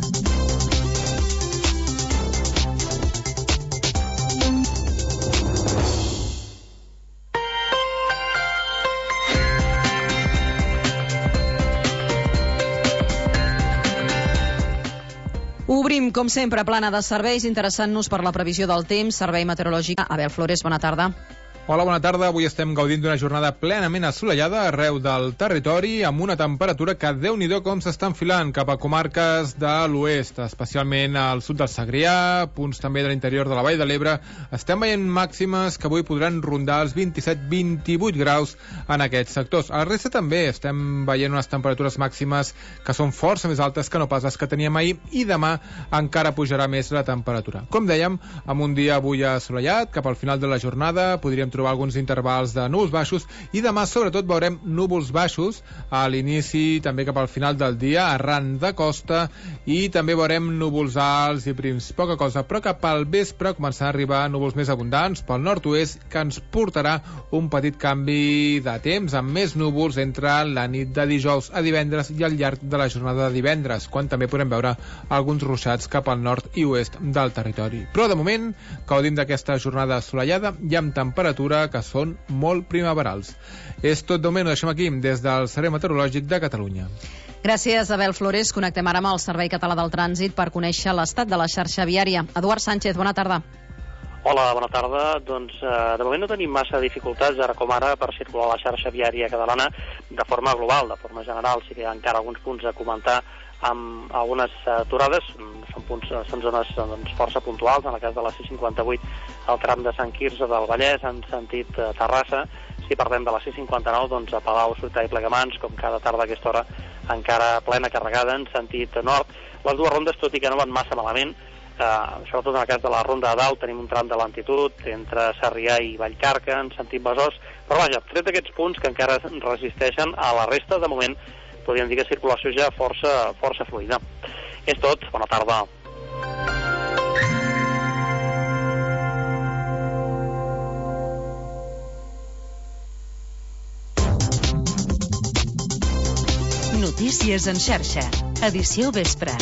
Obrim, com sempre, plana de serveis, interessant-nos per la previsió del temps. Servei meteorològic. Abel Flores, bona tarda. Hola, bona tarda. Avui estem gaudint d'una jornada plenament assolellada arreu del territori, amb una temperatura que, déu-n'hi-do com s'està enfilant cap a comarques de l'oest, especialment al sud del Segrià, punts també de l'interior de la Vall de l'Ebre. Estem veient màximes que avui podran rondar els vint-i-set vint-i-vuit graus en aquests sectors. A la resta també estem veient unes temperatures màximes que són força més altes que no pas les que teníem ahir, i demà encara pujarà més la temperatura. Com dèiem, amb un dia avui assolellat, cap al final de la jornada podríem trobar alguns intervals de núvols baixos, i demà sobretot veurem núvols baixos a l'inici, també cap al final del dia, arran de costa, i també veurem núvols alts i prims, poca cosa, però cap al vespre començaran a arribar núvols més abundants pel nord-oest, que ens portarà un petit canvi de temps, amb més núvols entre la nit de dijous a divendres i al llarg de la jornada de divendres, quan també podrem veure alguns ruixats cap al nord i oest del territori. Però de moment gaudim d'aquesta jornada assolellada i amb temperatura que són molt primaverals. És tot de moment, ho deixem aquí, des del Servei Meteorològic de Catalunya. Gràcies, Abel Flores. Connectem ara amb el Servei Català del Trànsit per conèixer l'estat de la xarxa viària. Eduard Sánchez, bona tarda. Hola, bona tarda. Doncs eh, de moment no tenim massa dificultats ara com ara per circular la xarxa viària catalana de forma global, de forma general. Sí que hi ha encara alguns punts a comentar amb algunes aturades, són, punts, són zones doncs, força puntuals, en el cas de la C cinquanta-vuit, el tram de Sant Quirze del Vallès en sentit eh, Terrassa. Si parlem de la C cinquanta-nou, doncs a Palau, Solità i Plegamans, com cada tarda a aquesta hora, encara plena carregada en sentit nord. Les dues rondes, tot i que no van massa malament, eh, sobretot en el cas de la ronda de dalt, tenim un tram de lentitud entre Sarrià i Vallcarca, en sentit Besòs, però vaja, tret d'aquests punts que encara resisteixen, a la resta, de moment, podríem dir que circulació ja força, força fluida. És tot, bona tarda. Notícies en xarxa, edició vespre.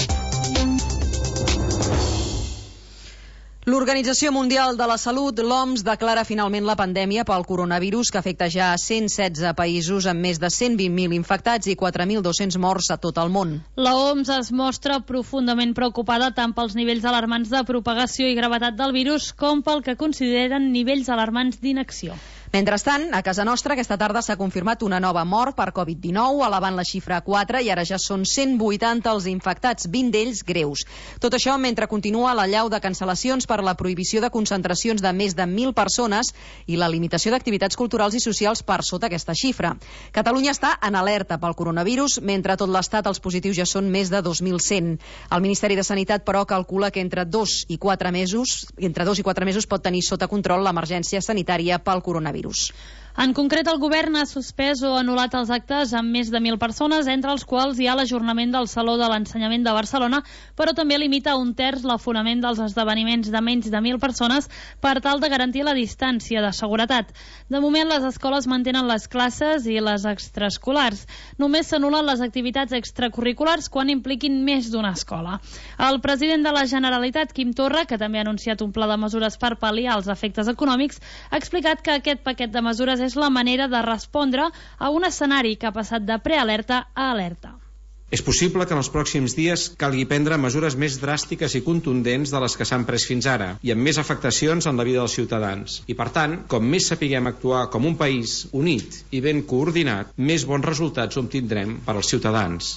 L'Organització Mundial de la Salut, l'O M S, declara finalment la pandèmia pel coronavirus que afecta ja a cent setze països amb més de cent vint mil infectats i quatre mil dos-cents morts a tot el món. La O M S es mostra profundament preocupada tant pels nivells alarmants de propagació i gravetat del virus com pel que consideren nivells alarmants d'inacció. Mentrestant, a casa nostra aquesta tarda s'ha confirmat una nova mort per covid dinou, elevant la xifra a quatre, i ara ja són cent vuitanta els infectats, vint d'ells greus. Tot això mentre continua l'allau de cancel·lacions per la prohibició de concentracions de més de mil persones i la limitació d'activitats culturals i socials per sota aquesta xifra. Catalunya està en alerta pel coronavirus, mentre a tot l'Estat els positius ja són més de dos mil cent. El Ministeri de Sanitat, però, calcula que entre dos i quatre mesos, entre dos i quatre mesos pot tenir sota control l'emergència sanitària pel coronavirus. En concret, el govern ha suspès o anul·lat els actes amb més de mil persones, entre els quals hi ha l'ajornament del Saló de l'Ensenyament de Barcelona, però també limita un terç l'aforament dels esdeveniments de menys de mil persones per tal de garantir la distància de seguretat. De moment, les escoles mantenen les classes i les extraescolars. Només s'anulen les activitats extracurriculars quan impliquin més d'una escola. El president de la Generalitat, Quim Torra, que també ha anunciat un pla de mesures per pal·liar els efectes econòmics, ha explicat que aquest paquet de mesures és la manera de respondre a un escenari que ha passat de prealerta a alerta. És possible que en els pròxims dies calgui prendre mesures més dràstiques i contundents de les que s'han pres fins ara i amb més afectacions en la vida dels ciutadans. I per tant, com més sapiguem actuar com un país unit i ben coordinat, més bons resultats obtindrem per als ciutadans.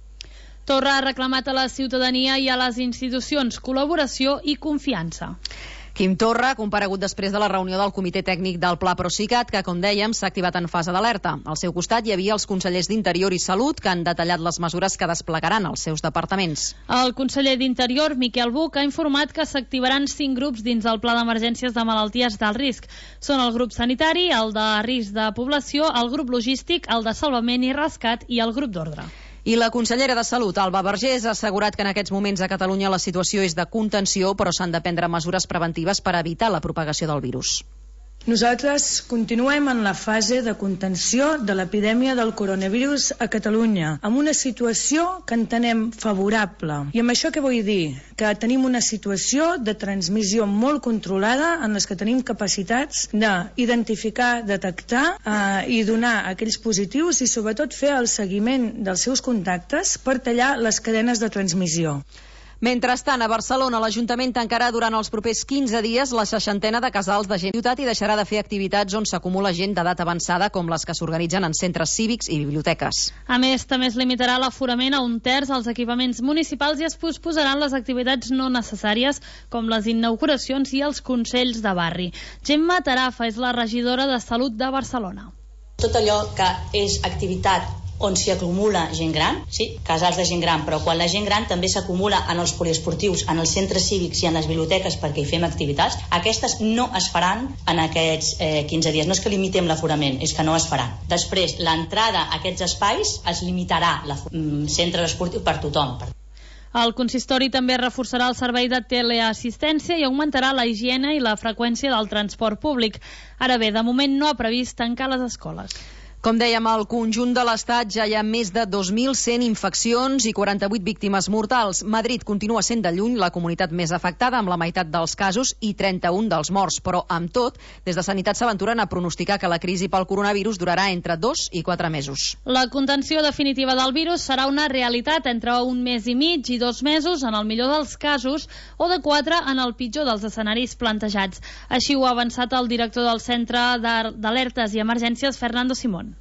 Torra ha reclamat a la ciutadania i a les institucions col·laboració i confiança. Quim Torra ha comparegut després de la reunió del Comitè Tècnic del Pla Procicat, que, com dèiem, s'ha activat en fase d'alerta. Al seu costat hi havia els consellers d'Interior i Salut, que han detallat les mesures que desplegaran els seus departaments. El conseller d'Interior, Miquel Buch, ha informat que s'activaran cinc grups dins el Pla d'Emergències de Malalties d'Alt Risc. Són el grup sanitari, el de risc de població, el grup logístic, el de salvament i rescat i el grup d'ordre. I la consellera de Salut, Alba Vergés, ha assegurat que en aquests moments a Catalunya la situació és de contenció, però s'han de prendre mesures preventives per evitar la propagació del virus. Nosaltres continuem en la fase de contenció de l'epidèmia del coronavirus a Catalunya, amb una situació que entenem favorable. I amb això què vull dir? Que tenim una situació de transmissió molt controlada en les que tenim capacitats d'identificar, detectar eh, i donar aquells positius i sobretot fer el seguiment dels seus contactes per tallar les cadenes de transmissió. Mentrestant, a Barcelona, l'Ajuntament tancarà durant els propers quinze dies la seixantena de casals de gent de ciutat i deixarà de fer activitats on s'acumula gent d'edat avançada, com les que s'organitzen en centres cívics i biblioteques. A més, també es limitarà l'aforament a un terç als equipaments municipals i es posposaran les activitats no necessàries, com les inauguracions i els consells de barri. Gemma Tarafa és la regidora de Salut de Barcelona. Tot allò que és activitat on s'hi acumula gent gran, sí, casals de gent gran, però quan la gent gran també s'acumula en els poliesportius, en els centres cívics i en les biblioteques perquè hi fem activitats, aquestes no es faran en aquests eh, quinze dies. No és que limitem l'aforament, és que no es faran. Després, l'entrada a aquests espais es limitarà al centre esportiu per tothom. El consistori també reforçarà el servei de teleassistència i augmentarà la higiene i la freqüència del transport públic. Ara bé, de moment no ha previst tancar les escoles. Com dèiem, al conjunt de l'Estat ja hi ha més de dos mil cent infeccions i quaranta-vuit víctimes mortals. Madrid continua sent de lluny la comunitat més afectada, amb la meitat dels casos i trenta-un dels morts. Però, amb tot, des de Sanitat s'aventuren a pronosticar que la crisi pel coronavirus durarà entre dos i quatre mesos. La contenció definitiva del virus serà una realitat entre un mes i mig i dos mesos, en el millor dels casos, o de quatre en el pitjor dels escenaris plantejats. Així ho ha avançat el director del Centre d'Alertes i Emergències, Fernando Simón.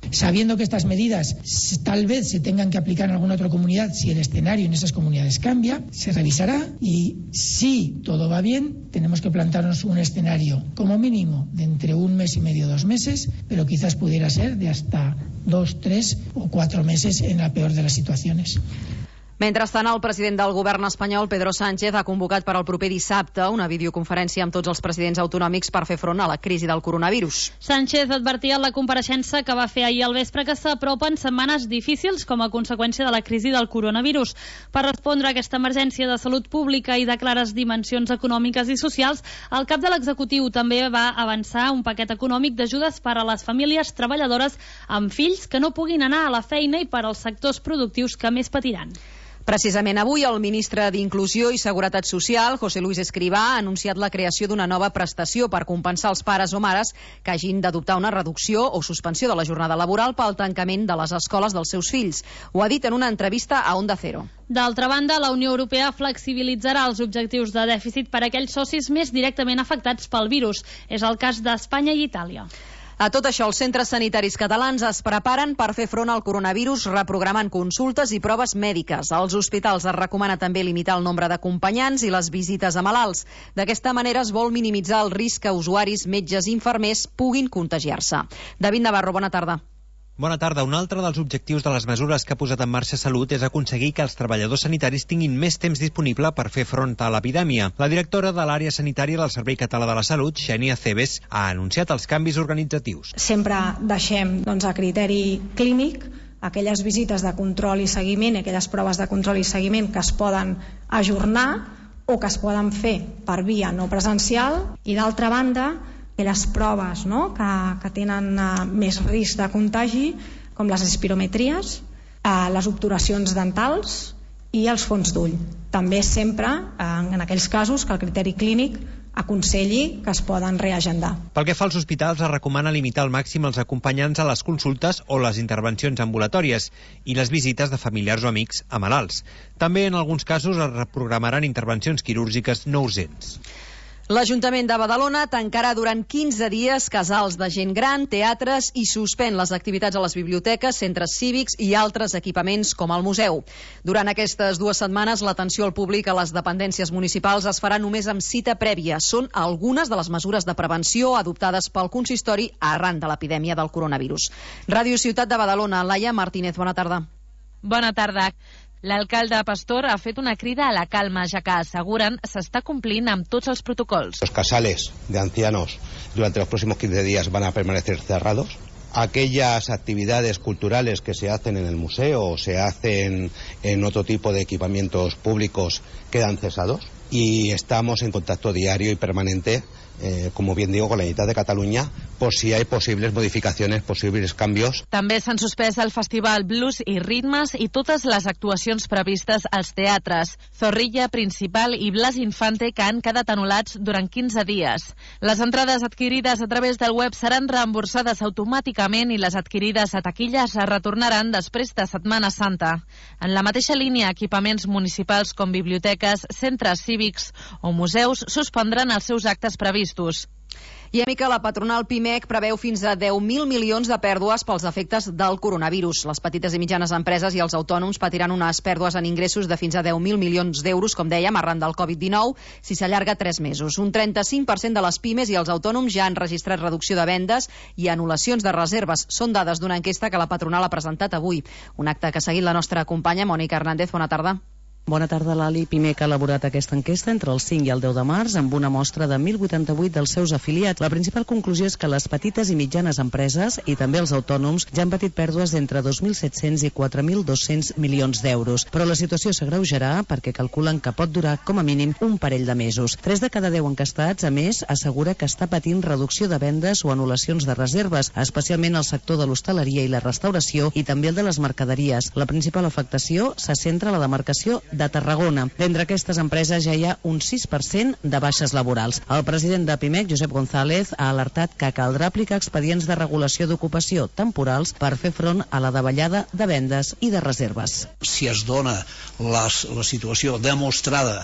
sabiendo que estas medidas tal vez se tengan que aplicar en alguna otra comunidad, si el escenario en esas comunidades cambia, se revisará y si todo va bien, tenemos que plantarnos un escenario como mínimo de entre un mes y medio, dos meses, pero quizás pudiera ser de hasta dos, tres o cuatro meses en la peor de las situaciones. Mentrestant, el president del govern espanyol, Pedro Sánchez, ha convocat per al proper dissabte una videoconferència amb tots els presidents autonòmics per fer front a la crisi del coronavirus. Sánchez advertia en la compareixença que va fer ahir al vespre que s'apropen setmanes difícils com a conseqüència de la crisi del coronavirus. Per respondre a aquesta emergència de salut pública i de clares dimensions econòmiques i socials, el cap de l'executiu també va avançar un paquet econòmic d'ajudes per a les famílies treballadores amb fills que no puguin anar a la feina i per als sectors productius que més patiran. Precisament avui, el ministre d'Inclusió i Seguretat Social, José Luis Escrivá, ha anunciat la creació d'una nova prestació per compensar els pares o mares que hagin d'adoptar una reducció o suspensió de la jornada laboral pel tancament de les escoles dels seus fills. Ho ha dit en una entrevista a Onda Cero. D'altra banda, la Unió Europea flexibilitzarà els objectius de dèficit per a aquells socis més directament afectats pel virus. És el cas d'Espanya i Itàlia. A tot això, els centres sanitaris catalans es preparen per fer front al coronavirus reprogramant consultes i proves mèdiques. Als hospitals es recomana també limitar el nombre d'acompanyants i les visites a malalts. D'aquesta manera es vol minimitzar el risc que usuaris, metges i infermers puguin contagiar-se. David Navarro, bona tarda. Bona tarda. Un altre dels objectius de les mesures que ha posat en marxa Salut és aconseguir que els treballadors sanitaris tinguin més temps disponible per fer front a l'epidèmia. La directora de l'àrea sanitària del Servei Català de la Salut, Xènia Cebes, ha anunciat els canvis organitzatius. Sempre deixem doncs, a criteri clínic aquelles visites de control i seguiment, aquelles proves de control i seguiment que es poden ajornar o que es poden fer per via no presencial, i d'altra banda aquelles proves no, que, que tenen uh, més risc de contagi, com les espirometries, uh, les obturacions dentals i els fons d'ull. També sempre, uh, en aquells casos que el criteri clínic aconselli que es poden reagendar. Pel que fa als hospitals, es recomana limitar al màxim els acompanyants a les consultes o les intervencions ambulatòries i les visites de familiars o amics a malalts. També en alguns casos es reprogramaran intervencions quirúrgiques no urgents. L'Ajuntament de Badalona tancarà durant quinze dies casals de gent gran, teatres i suspèn les activitats a les biblioteques, centres cívics i altres equipaments com el museu. Durant aquestes dues setmanes, l'atenció al públic a les dependències municipals es farà només amb cita prèvia. Són algunes de les mesures de prevenció adoptades pel consistori arran de l'epidèmia del coronavirus. Ràdio Ciutat de Badalona, Laia Martínez, bona tarda. Bona tarda. L'alcalde Pastor ha fet una crida a la calma, ja que asseguren s'està complint amb tots els protocols. Los casales de ancianos durante los próximos quince días van a permanecer cerrados. Aquellas actividades culturales que se hacen en el museo o se hacen en otro tipo de equipamientos públicos quedan cesados. Y estamos en contacto diario y permanente, eh, como bien digo, con la Generalitat de Catalunya, por si hay posibles modificaciones, posibles cambios. També s'han suspès el festival Blues i Ritmes i totes les actuacions previstes als teatres Zorrilla, Principal i Blas Infante, que han quedat anul·lats durant quinze dies. Les entrades adquirides a través del web seran reemborsades automàticament i les adquirides a taquilles es retornaran després de Setmana Santa. En la mateixa línia, equipaments municipals com biblioteques, centres cívics o museus suspendran els seus actes previstos. I a mica la patronal Pimec preveu fins a deu mil milions de pèrdues pels efectes del coronavirus. Les petites i mitjanes empreses i els autònoms patiran unes pèrdues en ingressos de fins a deu mil milions d'euros, com dèiem, arran del covid dinou, si s'allarga tres mesos. Un trenta-cinc per cent de les pimes i els autònoms ja han registrat reducció de vendes i anul·lacions de reserves. Són dades d'una enquesta que la patronal ha presentat avui. Un acte que ha seguit la nostra companya Mònica Hernández. Bona tarda. Bona tarda, Lali. Pimec ha elaborat aquesta enquesta entre el cinc i el deu de març amb una mostra de mil vuitanta-vuit dels seus afiliats. La principal conclusió és que les petites i mitjanes empreses i també els autònoms ja han patit pèrdues d'entre dos mil set-cents i quatre mil dos-cents milions d'euros. Però la situació s'agreujarà perquè calculen que pot durar com a mínim un parell de mesos. Tres de cada deu encastats, a més, assegura que està patint reducció de vendes o anul·lacions de reserves, especialment el sector de l'hostaleria i la restauració i també el de les mercaderies. La principal afectació se centra a la demarcació de Tarragona. D'entre aquestes empreses ja hi ha un sis per cent de baixes laborals. El president de Pimec, Josep González, ha alertat que caldrà aplicar expedients de regulació d'ocupació temporals per fer front a la davallada de vendes i de reserves. Si es dona les, la situació demostrada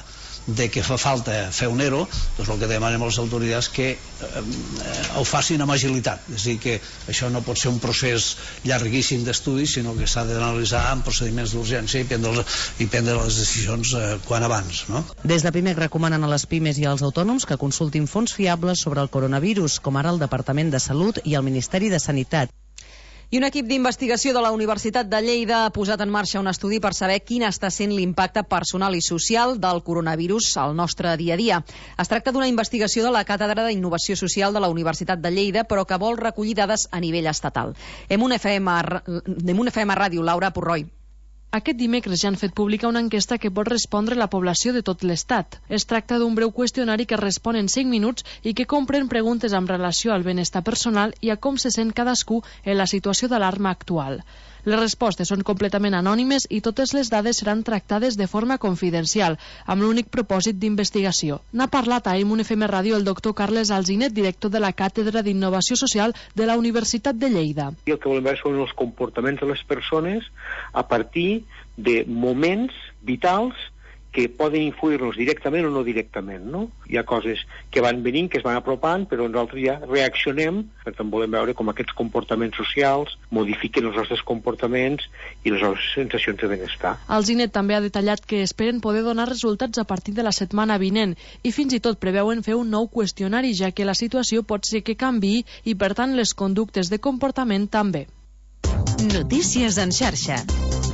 de que fa falta fer un ERO, doncs el que demanem a les autoritats que eh, ho facin amb agilitat. És a dir, que això no pot ser un procés llarguíssim d'estudi, sinó que s'ha d'analitzar en procediments d'urgència i prendre, i prendre les decisions eh, quan abans, no? Des de Pimec recomanen a les pimes i als autònoms que consultin fonts fiables sobre el coronavirus, com ara el Departament de Salut i el Ministeri de Sanitat. I un equip d'investigació de la Universitat de Lleida ha posat en marxa un estudi per saber quin està sent l'impacte personal i social del coronavirus al nostre dia a dia. Es tracta d'una investigació de la Càtedra d'Innovació Social de la Universitat de Lleida, però que vol recollir dades a nivell estatal. En un F M, en un F M Ràdio, Laura Purroi. Aquest dimecres ja han fet pública una enquesta que pot respondre la població de tot l'Estat. Es tracta d'un breu qüestionari que respon en cinc minuts i que comprèn preguntes amb relació al benestar personal i a com se sent cadascú en la situació d'alarma actual. Les respostes són completament anònimes i totes les dades seran tractades de forma confidencial, amb l'únic propòsit d'investigació. N'ha parlat a M F M Ràdio el doctor Carles Alzinet, director de la Càtedra d'Innovació Social de la Universitat de Lleida. I el que volem veure són els comportaments de les persones a partir de moments vitals que poden influir-nos directament o no directament, no? Hi ha coses que van venint, que es van apropant, però nosaltres ja reaccionem, per tant volem veure com aquests comportaments socials modifiquen els nostres comportaments i les nostres sensacions de benestar. Alzinet també ha detallat que esperen poder donar resultats a partir de la setmana vinent i fins i tot preveuen fer un nou qüestionari, ja que la situació pot ser que canviï i, per tant, les conductes de comportament també. Notícies en xarxa.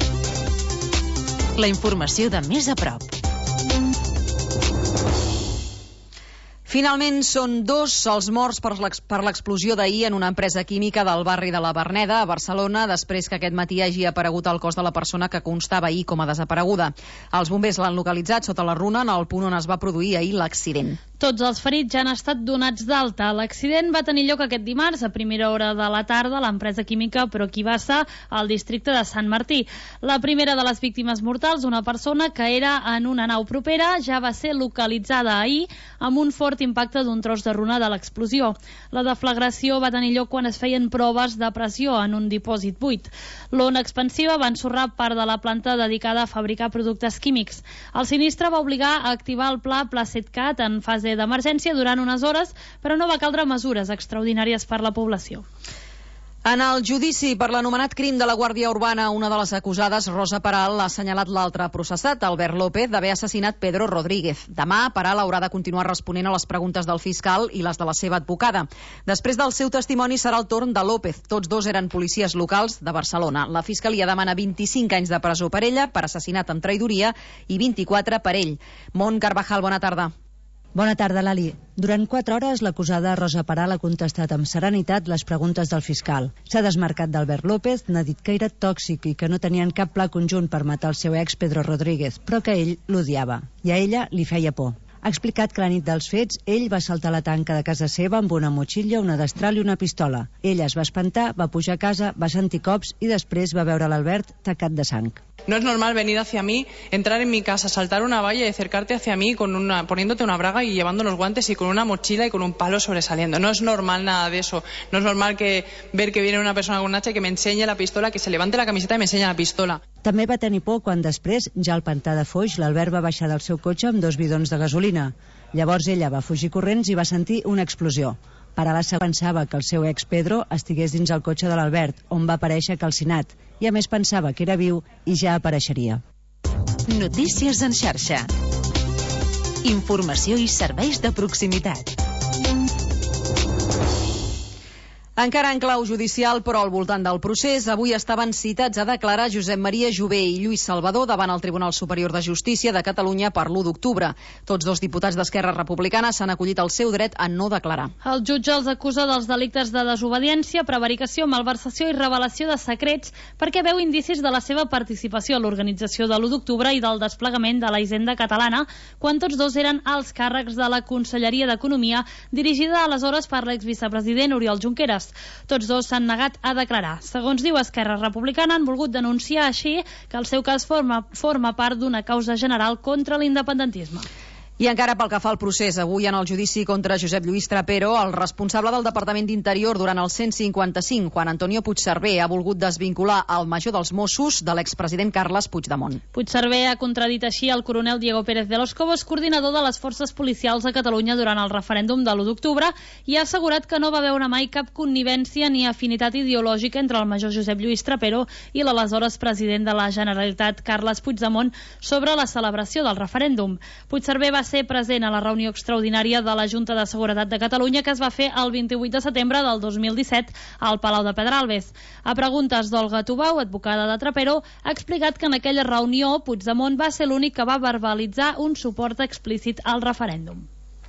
La informació de més a prop. Finalment són dos els morts per l'explosió d'ahir en una empresa química del barri de la Verneda, a Barcelona, després que aquest matí hagi aparegut el cos de la persona que constava ahir com a desapareguda. Els bombers l'han localitzat sota la runa en el punt on es va produir ahir l'accident. Tots els ferits ja han estat donats d'alta. L'accident va tenir lloc aquest dimarts a primera hora de la tarda a l'empresa química Proquibassa, al districte de Sant Martí. La primera de les víctimes mortals, una persona que era en una nau propera, ja va ser localitzada ahir amb un fort impacte d'un tros de runa de l'explosió. La deflagració va tenir lloc quan es feien proves de pressió en un dipòsit buit. L'ona expansiva va ensorrar part de la planta dedicada a fabricar productes químics. El sinistre va obligar a activar el pla PlaCetCat en fase d'emergència durant unes hores, però no va caldre mesures extraordinàries per la població. En el judici per l'anomenat crim de la Guàrdia Urbana, una de les acusades, Rosa Peral, ha assenyalat l'altre processat, Albert López, d'haver assassinat Pedro Rodríguez. Demà, Peral haurà de continuar responent a les preguntes del fiscal i les de la seva advocada. Després del seu testimoni serà el torn de López. Tots dos eren policies locals de Barcelona. La fiscalia demana vint-i-cinc anys de presó per ella, per assassinat amb traïdoria, i vint-i-quatre per ell. Mont Carvajal, bona tarda. Bona tarda, Lali. Durant quatre hores, l'acusada Rosa Peral ha contestat amb serenitat les preguntes del fiscal. S'ha desmarcat d'Albert López, n'ha dit que era tòxic i que no tenien cap pla conjunt per matar el seu ex Pedro Rodríguez, però que ell l'odiava i a ella li feia por. Ha explicat que la nit dels fets ell va saltar la tanca de casa seva amb una motxilla, una destral i una pistola. Ella es va espantar, va pujar a casa, va sentir cops i després va veure l'Albert tacat de sang. No es normal venir hacia mí, entrar en mi casa, saltar una valla y acercarte hacia mí con una, poniéndote una braga y llevando los guantes y con una mochila y con un palo sobresaliendo. No es normal nada de eso. No es normal que ver que viene una persona con un hacha y que me enseñe la pistola, que se levante la camiseta y me enseñe la pistola. També va tenir por quan després, ja al pantà de Foix, l'Albert va baixar del seu cotxe amb dos bidons de gasolina. Llavors ella va fugir corrents i va sentir una explosió. Peral pensava que el seu ex Pedro estigués dins el cotxe de l'Albert, on va aparèixer calcinat, i a més pensava que era viu i ja apareixeria. Notícies en xarxa. Informació i serveis de proximitat. Encara en clau judicial, però al voltant del procés, avui estaven citats a declarar Josep Maria Jové i Lluís Salvador davant el Tribunal Superior de Justícia de Catalunya per l'u d'octubre. Tots dos diputats d'Esquerra Republicana s'han acollit al seu dret a no declarar. El jutge els acusa dels delictes de desobediència, prevaricació, malversació i revelació de secrets perquè veu indicis de la seva participació a l'organització de l'u d'octubre i del desplegament de la Hisenda catalana, quan tots dos eren alts càrrecs de la Conselleria d'Economia, dirigida aleshores per l'exvicepresident Oriol Junqueras. Tots dos s'han negat a declarar. Segons diu Esquerra Republicana, han volgut denunciar així que el seu cas forma, forma part d'una causa general contra l'independentisme. I encara pel que fa al procés, avui en el judici contra Josep Lluís Trapero, el responsable del Departament d'Interior durant el cent cinquanta-cinc, Juan Antonio Puigcerver ha volgut desvincular el major dels Mossos de l'expresident Carles Puigdemont. Puigcerver ha contradit així el coronel Diego Pérez de los Cobos, coordinador de les forces policials a Catalunya durant el referèndum de l'u d'octubre, i ha assegurat que no va veure mai cap connivència ni afinitat ideològica entre el major Josep Lluís Trapero i l'aleshores president de la Generalitat Carles Puigdemont sobre la celebració del referèndum. Puigcerver va ser present a la reunió extraordinària de la Junta de Seguretat de Catalunya que es va fer el vint-i-vuit de setembre del dos mil disset al Palau de Pedralbes. A preguntes d'Olga Tubau, advocada de Trapero, ha explicat que en aquella reunió Puigdemont va ser l'únic que va verbalitzar un suport explícit al referèndum.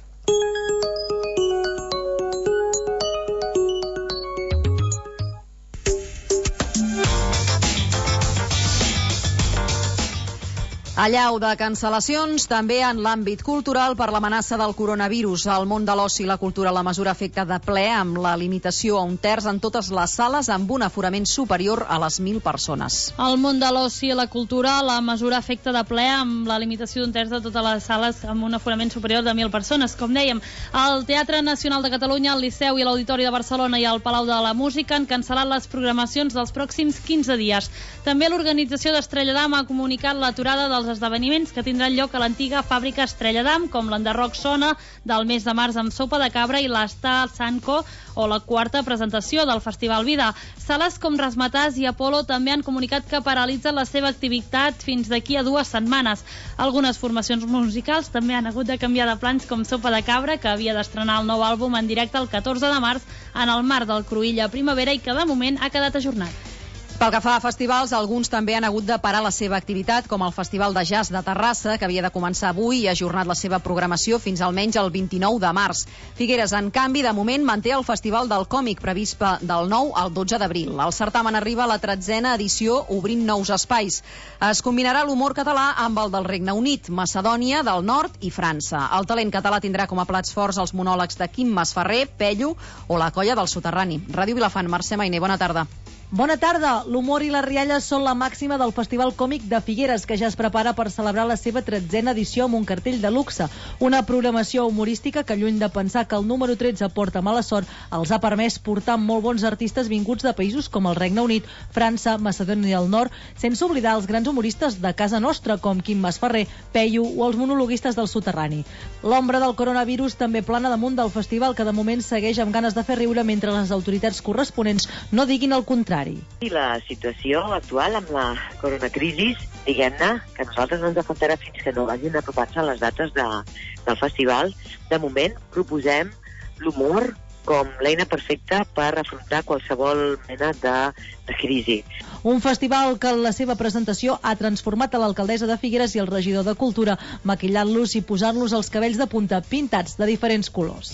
Allau de cancel·lacions també en l'àmbit cultural per l'amenaça del coronavirus. El món de l'oci i la cultura la mesura afecta de ple amb la limitació a un terç en totes les sales amb un aforament superior a les mil persones. El món de l'oci i la cultura la mesura afecta de ple amb la limitació d'un terç de totes les sales amb un aforament superior de mil persones. Com dèiem, el Teatre Nacional de Catalunya, el Liceu i l'Auditori de Barcelona i el Palau de la Música han cancel·lat les programacions dels pròxims quinze dies. També l'organització d'Estrella Damm ha comunicat l'aturada dels esdeveniments que tindran lloc a l'antiga fàbrica Estrella Damm, com l'Enderroc Sona del mes de març amb sopa de cabra i l'Esta Sanco o la quarta presentació del Festival Vida. Sales com Rasmatàs i Apolo també han comunicat que paralitzen la seva activitat fins d'aquí a dues setmanes. Algunes formacions musicals també han hagut de canviar de plans, com Sopa de Cabra, que havia d'estrenar el nou àlbum en directe el catorze de març en el marc del Cruïlla Primavera i que de moment ha quedat ajornat. Pel que fa a festivals, alguns també han hagut de parar la seva activitat, com el Festival de Jazz de Terrassa, que havia de començar avui i ha ajornat la seva programació fins almenys el vint-i-nou de març. Figueres, en canvi, de moment manté el Festival del Còmic, previst del nou al dotze d'abril. El certamen arriba a la tretzena edició, obrint nous espais. Es combinarà l'humor català amb el del Regne Unit, Macedònia del Nord i França. El talent català tindrà com a plats forts els monòlegs de Quim Masferrer, Pello o la Colla del Soterrani. Ràdio Vilafant, Mercè Mainer, bona tarda. Bona tarda. L'humor i les rialles són la màxima del Festival Còmic de Figueres, que ja es prepara per celebrar la seva tretzena edició amb un cartell de luxe. Una programació humorística que, lluny de pensar que el número tretze porta mala sort, els ha permès portar molt bons artistes vinguts de països com el Regne Unit, França, Macedònia del Nord, sense oblidar els grans humoristes de casa nostra, com Quim Masferrer, Pello o els monologuistes del Soterrani. L'ombra del coronavirus també plana damunt del festival, que de moment segueix amb ganes de fer riure mentre les autoritats corresponents no diguin el contrari. I la situació actual amb la coronacrisis, diguem-ne, que a nosaltres no ens afectarà fins que no vagin apropant-se a les dates de, del festival. De moment proposem l'humor com l'eina perfecta per afrontar qualsevol mena de, de crisi. Un festival que en la seva presentació ha transformat a l'alcaldessa de Figueres i el regidor de Cultura, maquillant-los i posant-los els cabells de punta pintats de diferents colors.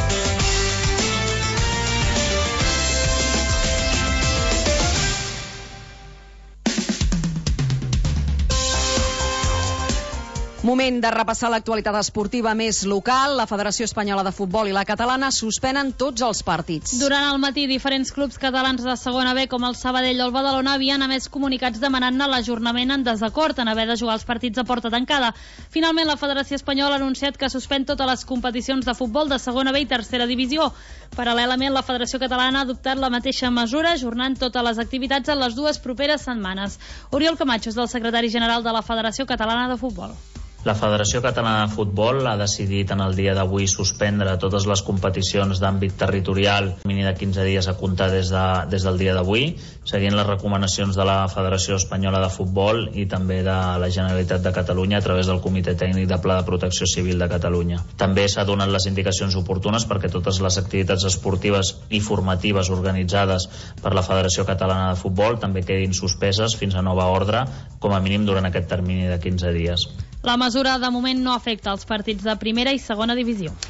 Moment de repassar l'actualitat esportiva més local. La Federació Espanyola de Futbol i la catalana suspenen tots els partits. Durant el matí, diferents clubs catalans de segona B, com el Sabadell o el Badalona, havien emès comunicats demanant-ne l'ajornament en desacord en haver de jugar els partits a porta tancada. Finalment, la Federació Espanyola ha anunciat que suspèn totes les competicions de futbol de segona B i tercera divisió. Paral·lelament, la Federació Catalana ha adoptat la mateixa mesura, ajornant totes les activitats en les dues properes setmanes. Oriol Camacho és el secretari general de la Federació Catalana de Futbol. La Federació Catalana de Futbol ha decidit en el dia d'avui suspendre totes les competicions d'àmbit territorial, mínim de quinze dies a comptar des, de, des del dia d'avui, seguint les recomanacions de la Federació Espanyola de Futbol i també de la Generalitat de Catalunya a través del Comitè Tècnic de Pla de Protecció Civil de Catalunya. També s'ha donat les indicacions oportunes perquè totes les activitats esportives i formatives organitzades per la Federació Catalana de Futbol també quedin suspeses fins a nova ordre, com a mínim durant aquest termini de quinze dies. La mesura de moment no afecta els partits de primera i segona divisió.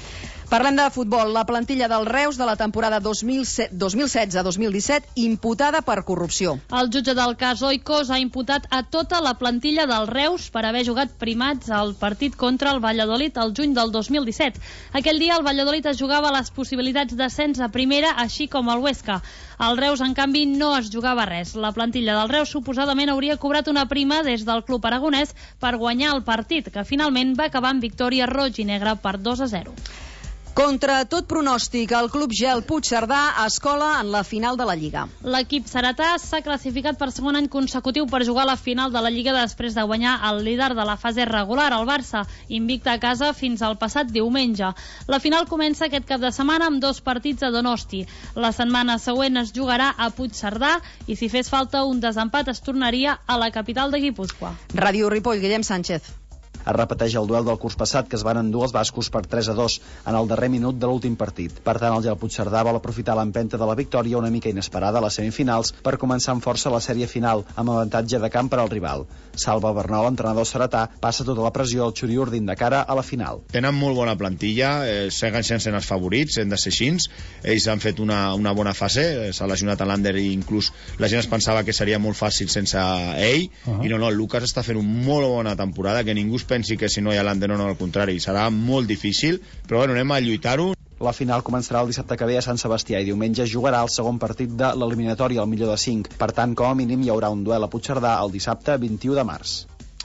Parlem de futbol. La plantilla del Reus de la temporada dos mil setze dos mil disset imputada per corrupció. El jutge del cas Oikos ha imputat a tota la plantilla del Reus per haver jugat primats al partit contra el Valladolid el juny del dos mil disset. Aquell dia el Valladolid es jugava les possibilitats d'ascens a primera, així com el Huesca. El Reus, en canvi, no es jugava res. La plantilla del Reus suposadament hauria cobrat una prima des del club aragonès per guanyar el partit, que finalment va acabar amb victòria roig i negra per dos a zero. Contra tot pronòstic, el club Gel Puigcerdà es cola en la final de la Lliga. L'equip seretà s'ha classificat per segon any consecutiu per jugar a la final de la Lliga després de guanyar el líder de la fase regular, el Barça, invicte a casa fins al passat diumenge. La final comença aquest cap de setmana amb dos partits a Donosti. La setmana següent es jugarà a Puigcerdà i si fes falta un desempat es tornaria a la capital de Guipúscoa. Ràdio Ripoll, Guillem Sánchez. Es repeteix el duel del curs passat, que es van endur els bascos per tres a dos en el darrer minut de l'últim partit. Per tant, el Gel Puigcerdà vol aprofitar l'empenta de la victòria una mica inesperada a les semifinals per començar amb força la sèrie final, amb avantatge de camp per al rival. Salva Bernal, entrenador seretà, passa tota la pressió al Xuriurdin de cara a la final. Tenen molt bona plantilla, eh, seguen sent els favorits, hem de ser així. Ells han fet una, una bona fase, s'ha lesionat a l'Ander i inclús la gent es pensava que seria molt fàcil sense ell, uh -huh. i no, no, el Lucas està fent una molt bona temporada, que ningú es pensi que si no hi ha l'Ander, no, no, al contrari, serà molt difícil, però bueno, anem a lluitar-ho. La final començarà el dissabte que ve a Sant Sebastià i diumenge jugarà el segon partit de l'eliminatòria, al millor de cinc. Per tant, com a mínim, hi haurà un duel a Puigcerdà el dissabte vint-i-u de març.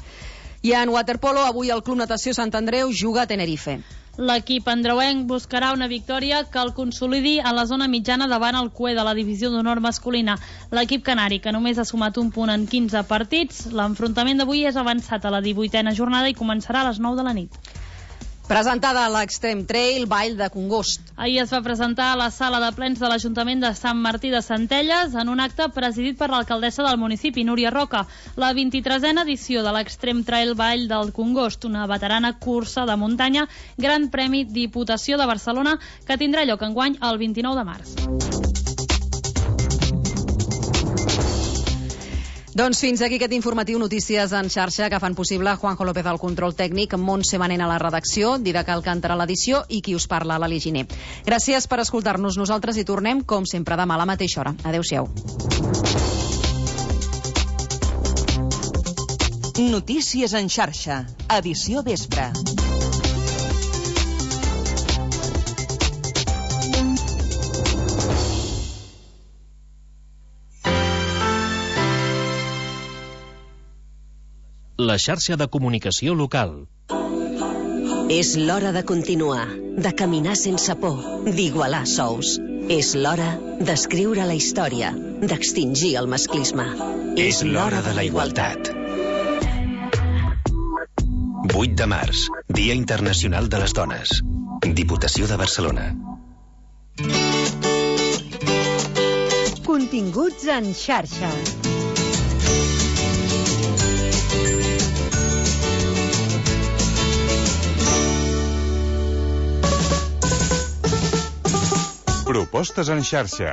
I en waterpolo, avui el Club Natació Sant Andreu juga a Tenerife. L'equip andreuenc buscarà una victòria que el consolidi a la zona mitjana davant el C U E de la divisió d'honor masculina. L'equip canari, que només ha sumat un punt en quinze partits, l'enfrontament d'avui és avançat a la divuitena jornada i començarà a les nou de la nit. Presentada a l'Extreme Trail Vall de Congost. Ahir es va presentar a la sala de plens de l'Ajuntament de Sant Martí de Centelles en un acte presidit per l'alcaldessa del municipi, Núria Roca. La vint-i-tresena edició de l'Extreme Trail Vall del Congost, una veterana cursa de muntanya, Gran Premi Diputació de Barcelona, que tindrà lloc enguany el vint-i-nou de març. Doncs fins aquí aquest informatiu Notícies en xarxa que fan possible Juanjo López al control tècnic, Montse Manent a la redacció, Didac Alcántara a l'edició i qui us parla, Lali Giner. Gràcies per escoltar-nos. Nosaltres hi tornem, com sempre, demà a la mateixa hora. Adéu-siau. Notícies en xarxa, edició vespre. La xarxa de comunicació local. És l'hora de continuar, de caminar sense por, d'igualar sous. És l'hora d'escriure la història, d'extingir el masclisme. És l'hora de la igualtat. vuit de març, Dia Internacional de les Dones. Diputació de Barcelona. Continguts en xarxa. Propostes en xarxa.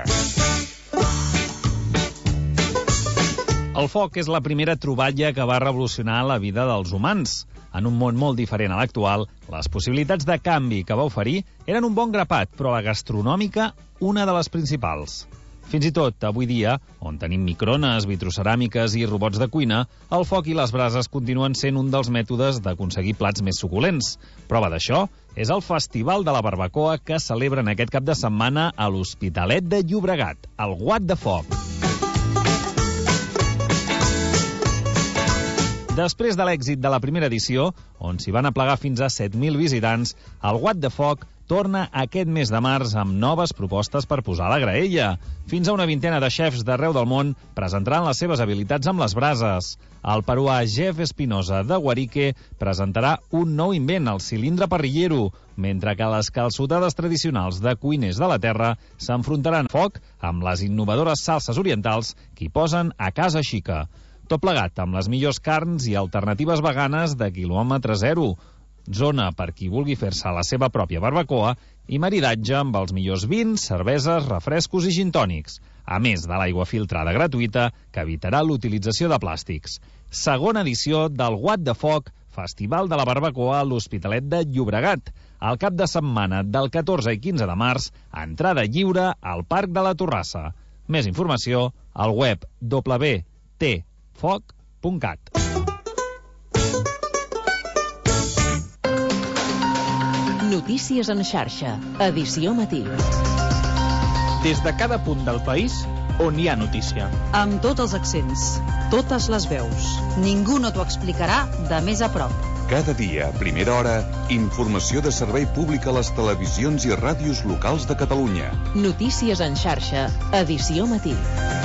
El foc és la primera troballa que va revolucionar la vida dels humans. En un món molt diferent a l'actual, les possibilitats de canvi que va oferir eren un bon grapat, però la gastronòmica, una de les principals. Fins i tot, avui dia, on tenim microones, vitroceràmiques i robots de cuina, el foc i les brases continuen sent un dels mètodes d'aconseguir plats més suculents. Prova d'això és el Festival de la Barbacoa que celebren aquest cap de setmana a l'Hospitalet de Llobregat, el Guat de Foc. Després de l'èxit de la primera edició, on s'hi van aplegar fins a set mil visitants, el Guat de Foc torna aquest mes de març amb noves propostes per posar a la graella. Fins a una vintena de xefs d'arreu del món presentaran les seves habilitats amb les brases. El peruà Jeff Espinosa de Guarique presentarà un nou invent, el cilindre parrillero, mentre que les calçotades tradicionals de cuiners de la terra s'enfrontaran a foc amb les innovadores salses orientals que hi posen a casa xica. Tot plegat amb les millors carns i alternatives veganes de quilòmetre zero. Zona per qui vulgui fer-se la seva pròpia barbacoa i maridatge amb els millors vins, cerveses, refrescos i gintònics, a més de l'aigua filtrada gratuïta que evitarà l'utilització de plàstics. Segona edició del Guat de Foc, Festival de la Barbacoa a l'Hospitalet de Llobregat. Al cap de setmana del catorze i quinze de març, entrada lliure al Parc de la Torrassa. Més informació al web w w w punt t foc punt cat. Notícies en xarxa, edició matí. Des de cada punt del país on hi ha notícia. Amb tots els accents, totes les veus. Ningú no t'ho explicarà de més a prop. Cada dia, a primera hora, informació de servei públic a les televisions i ràdios locals de Catalunya. Notícies en xarxa, edició matí.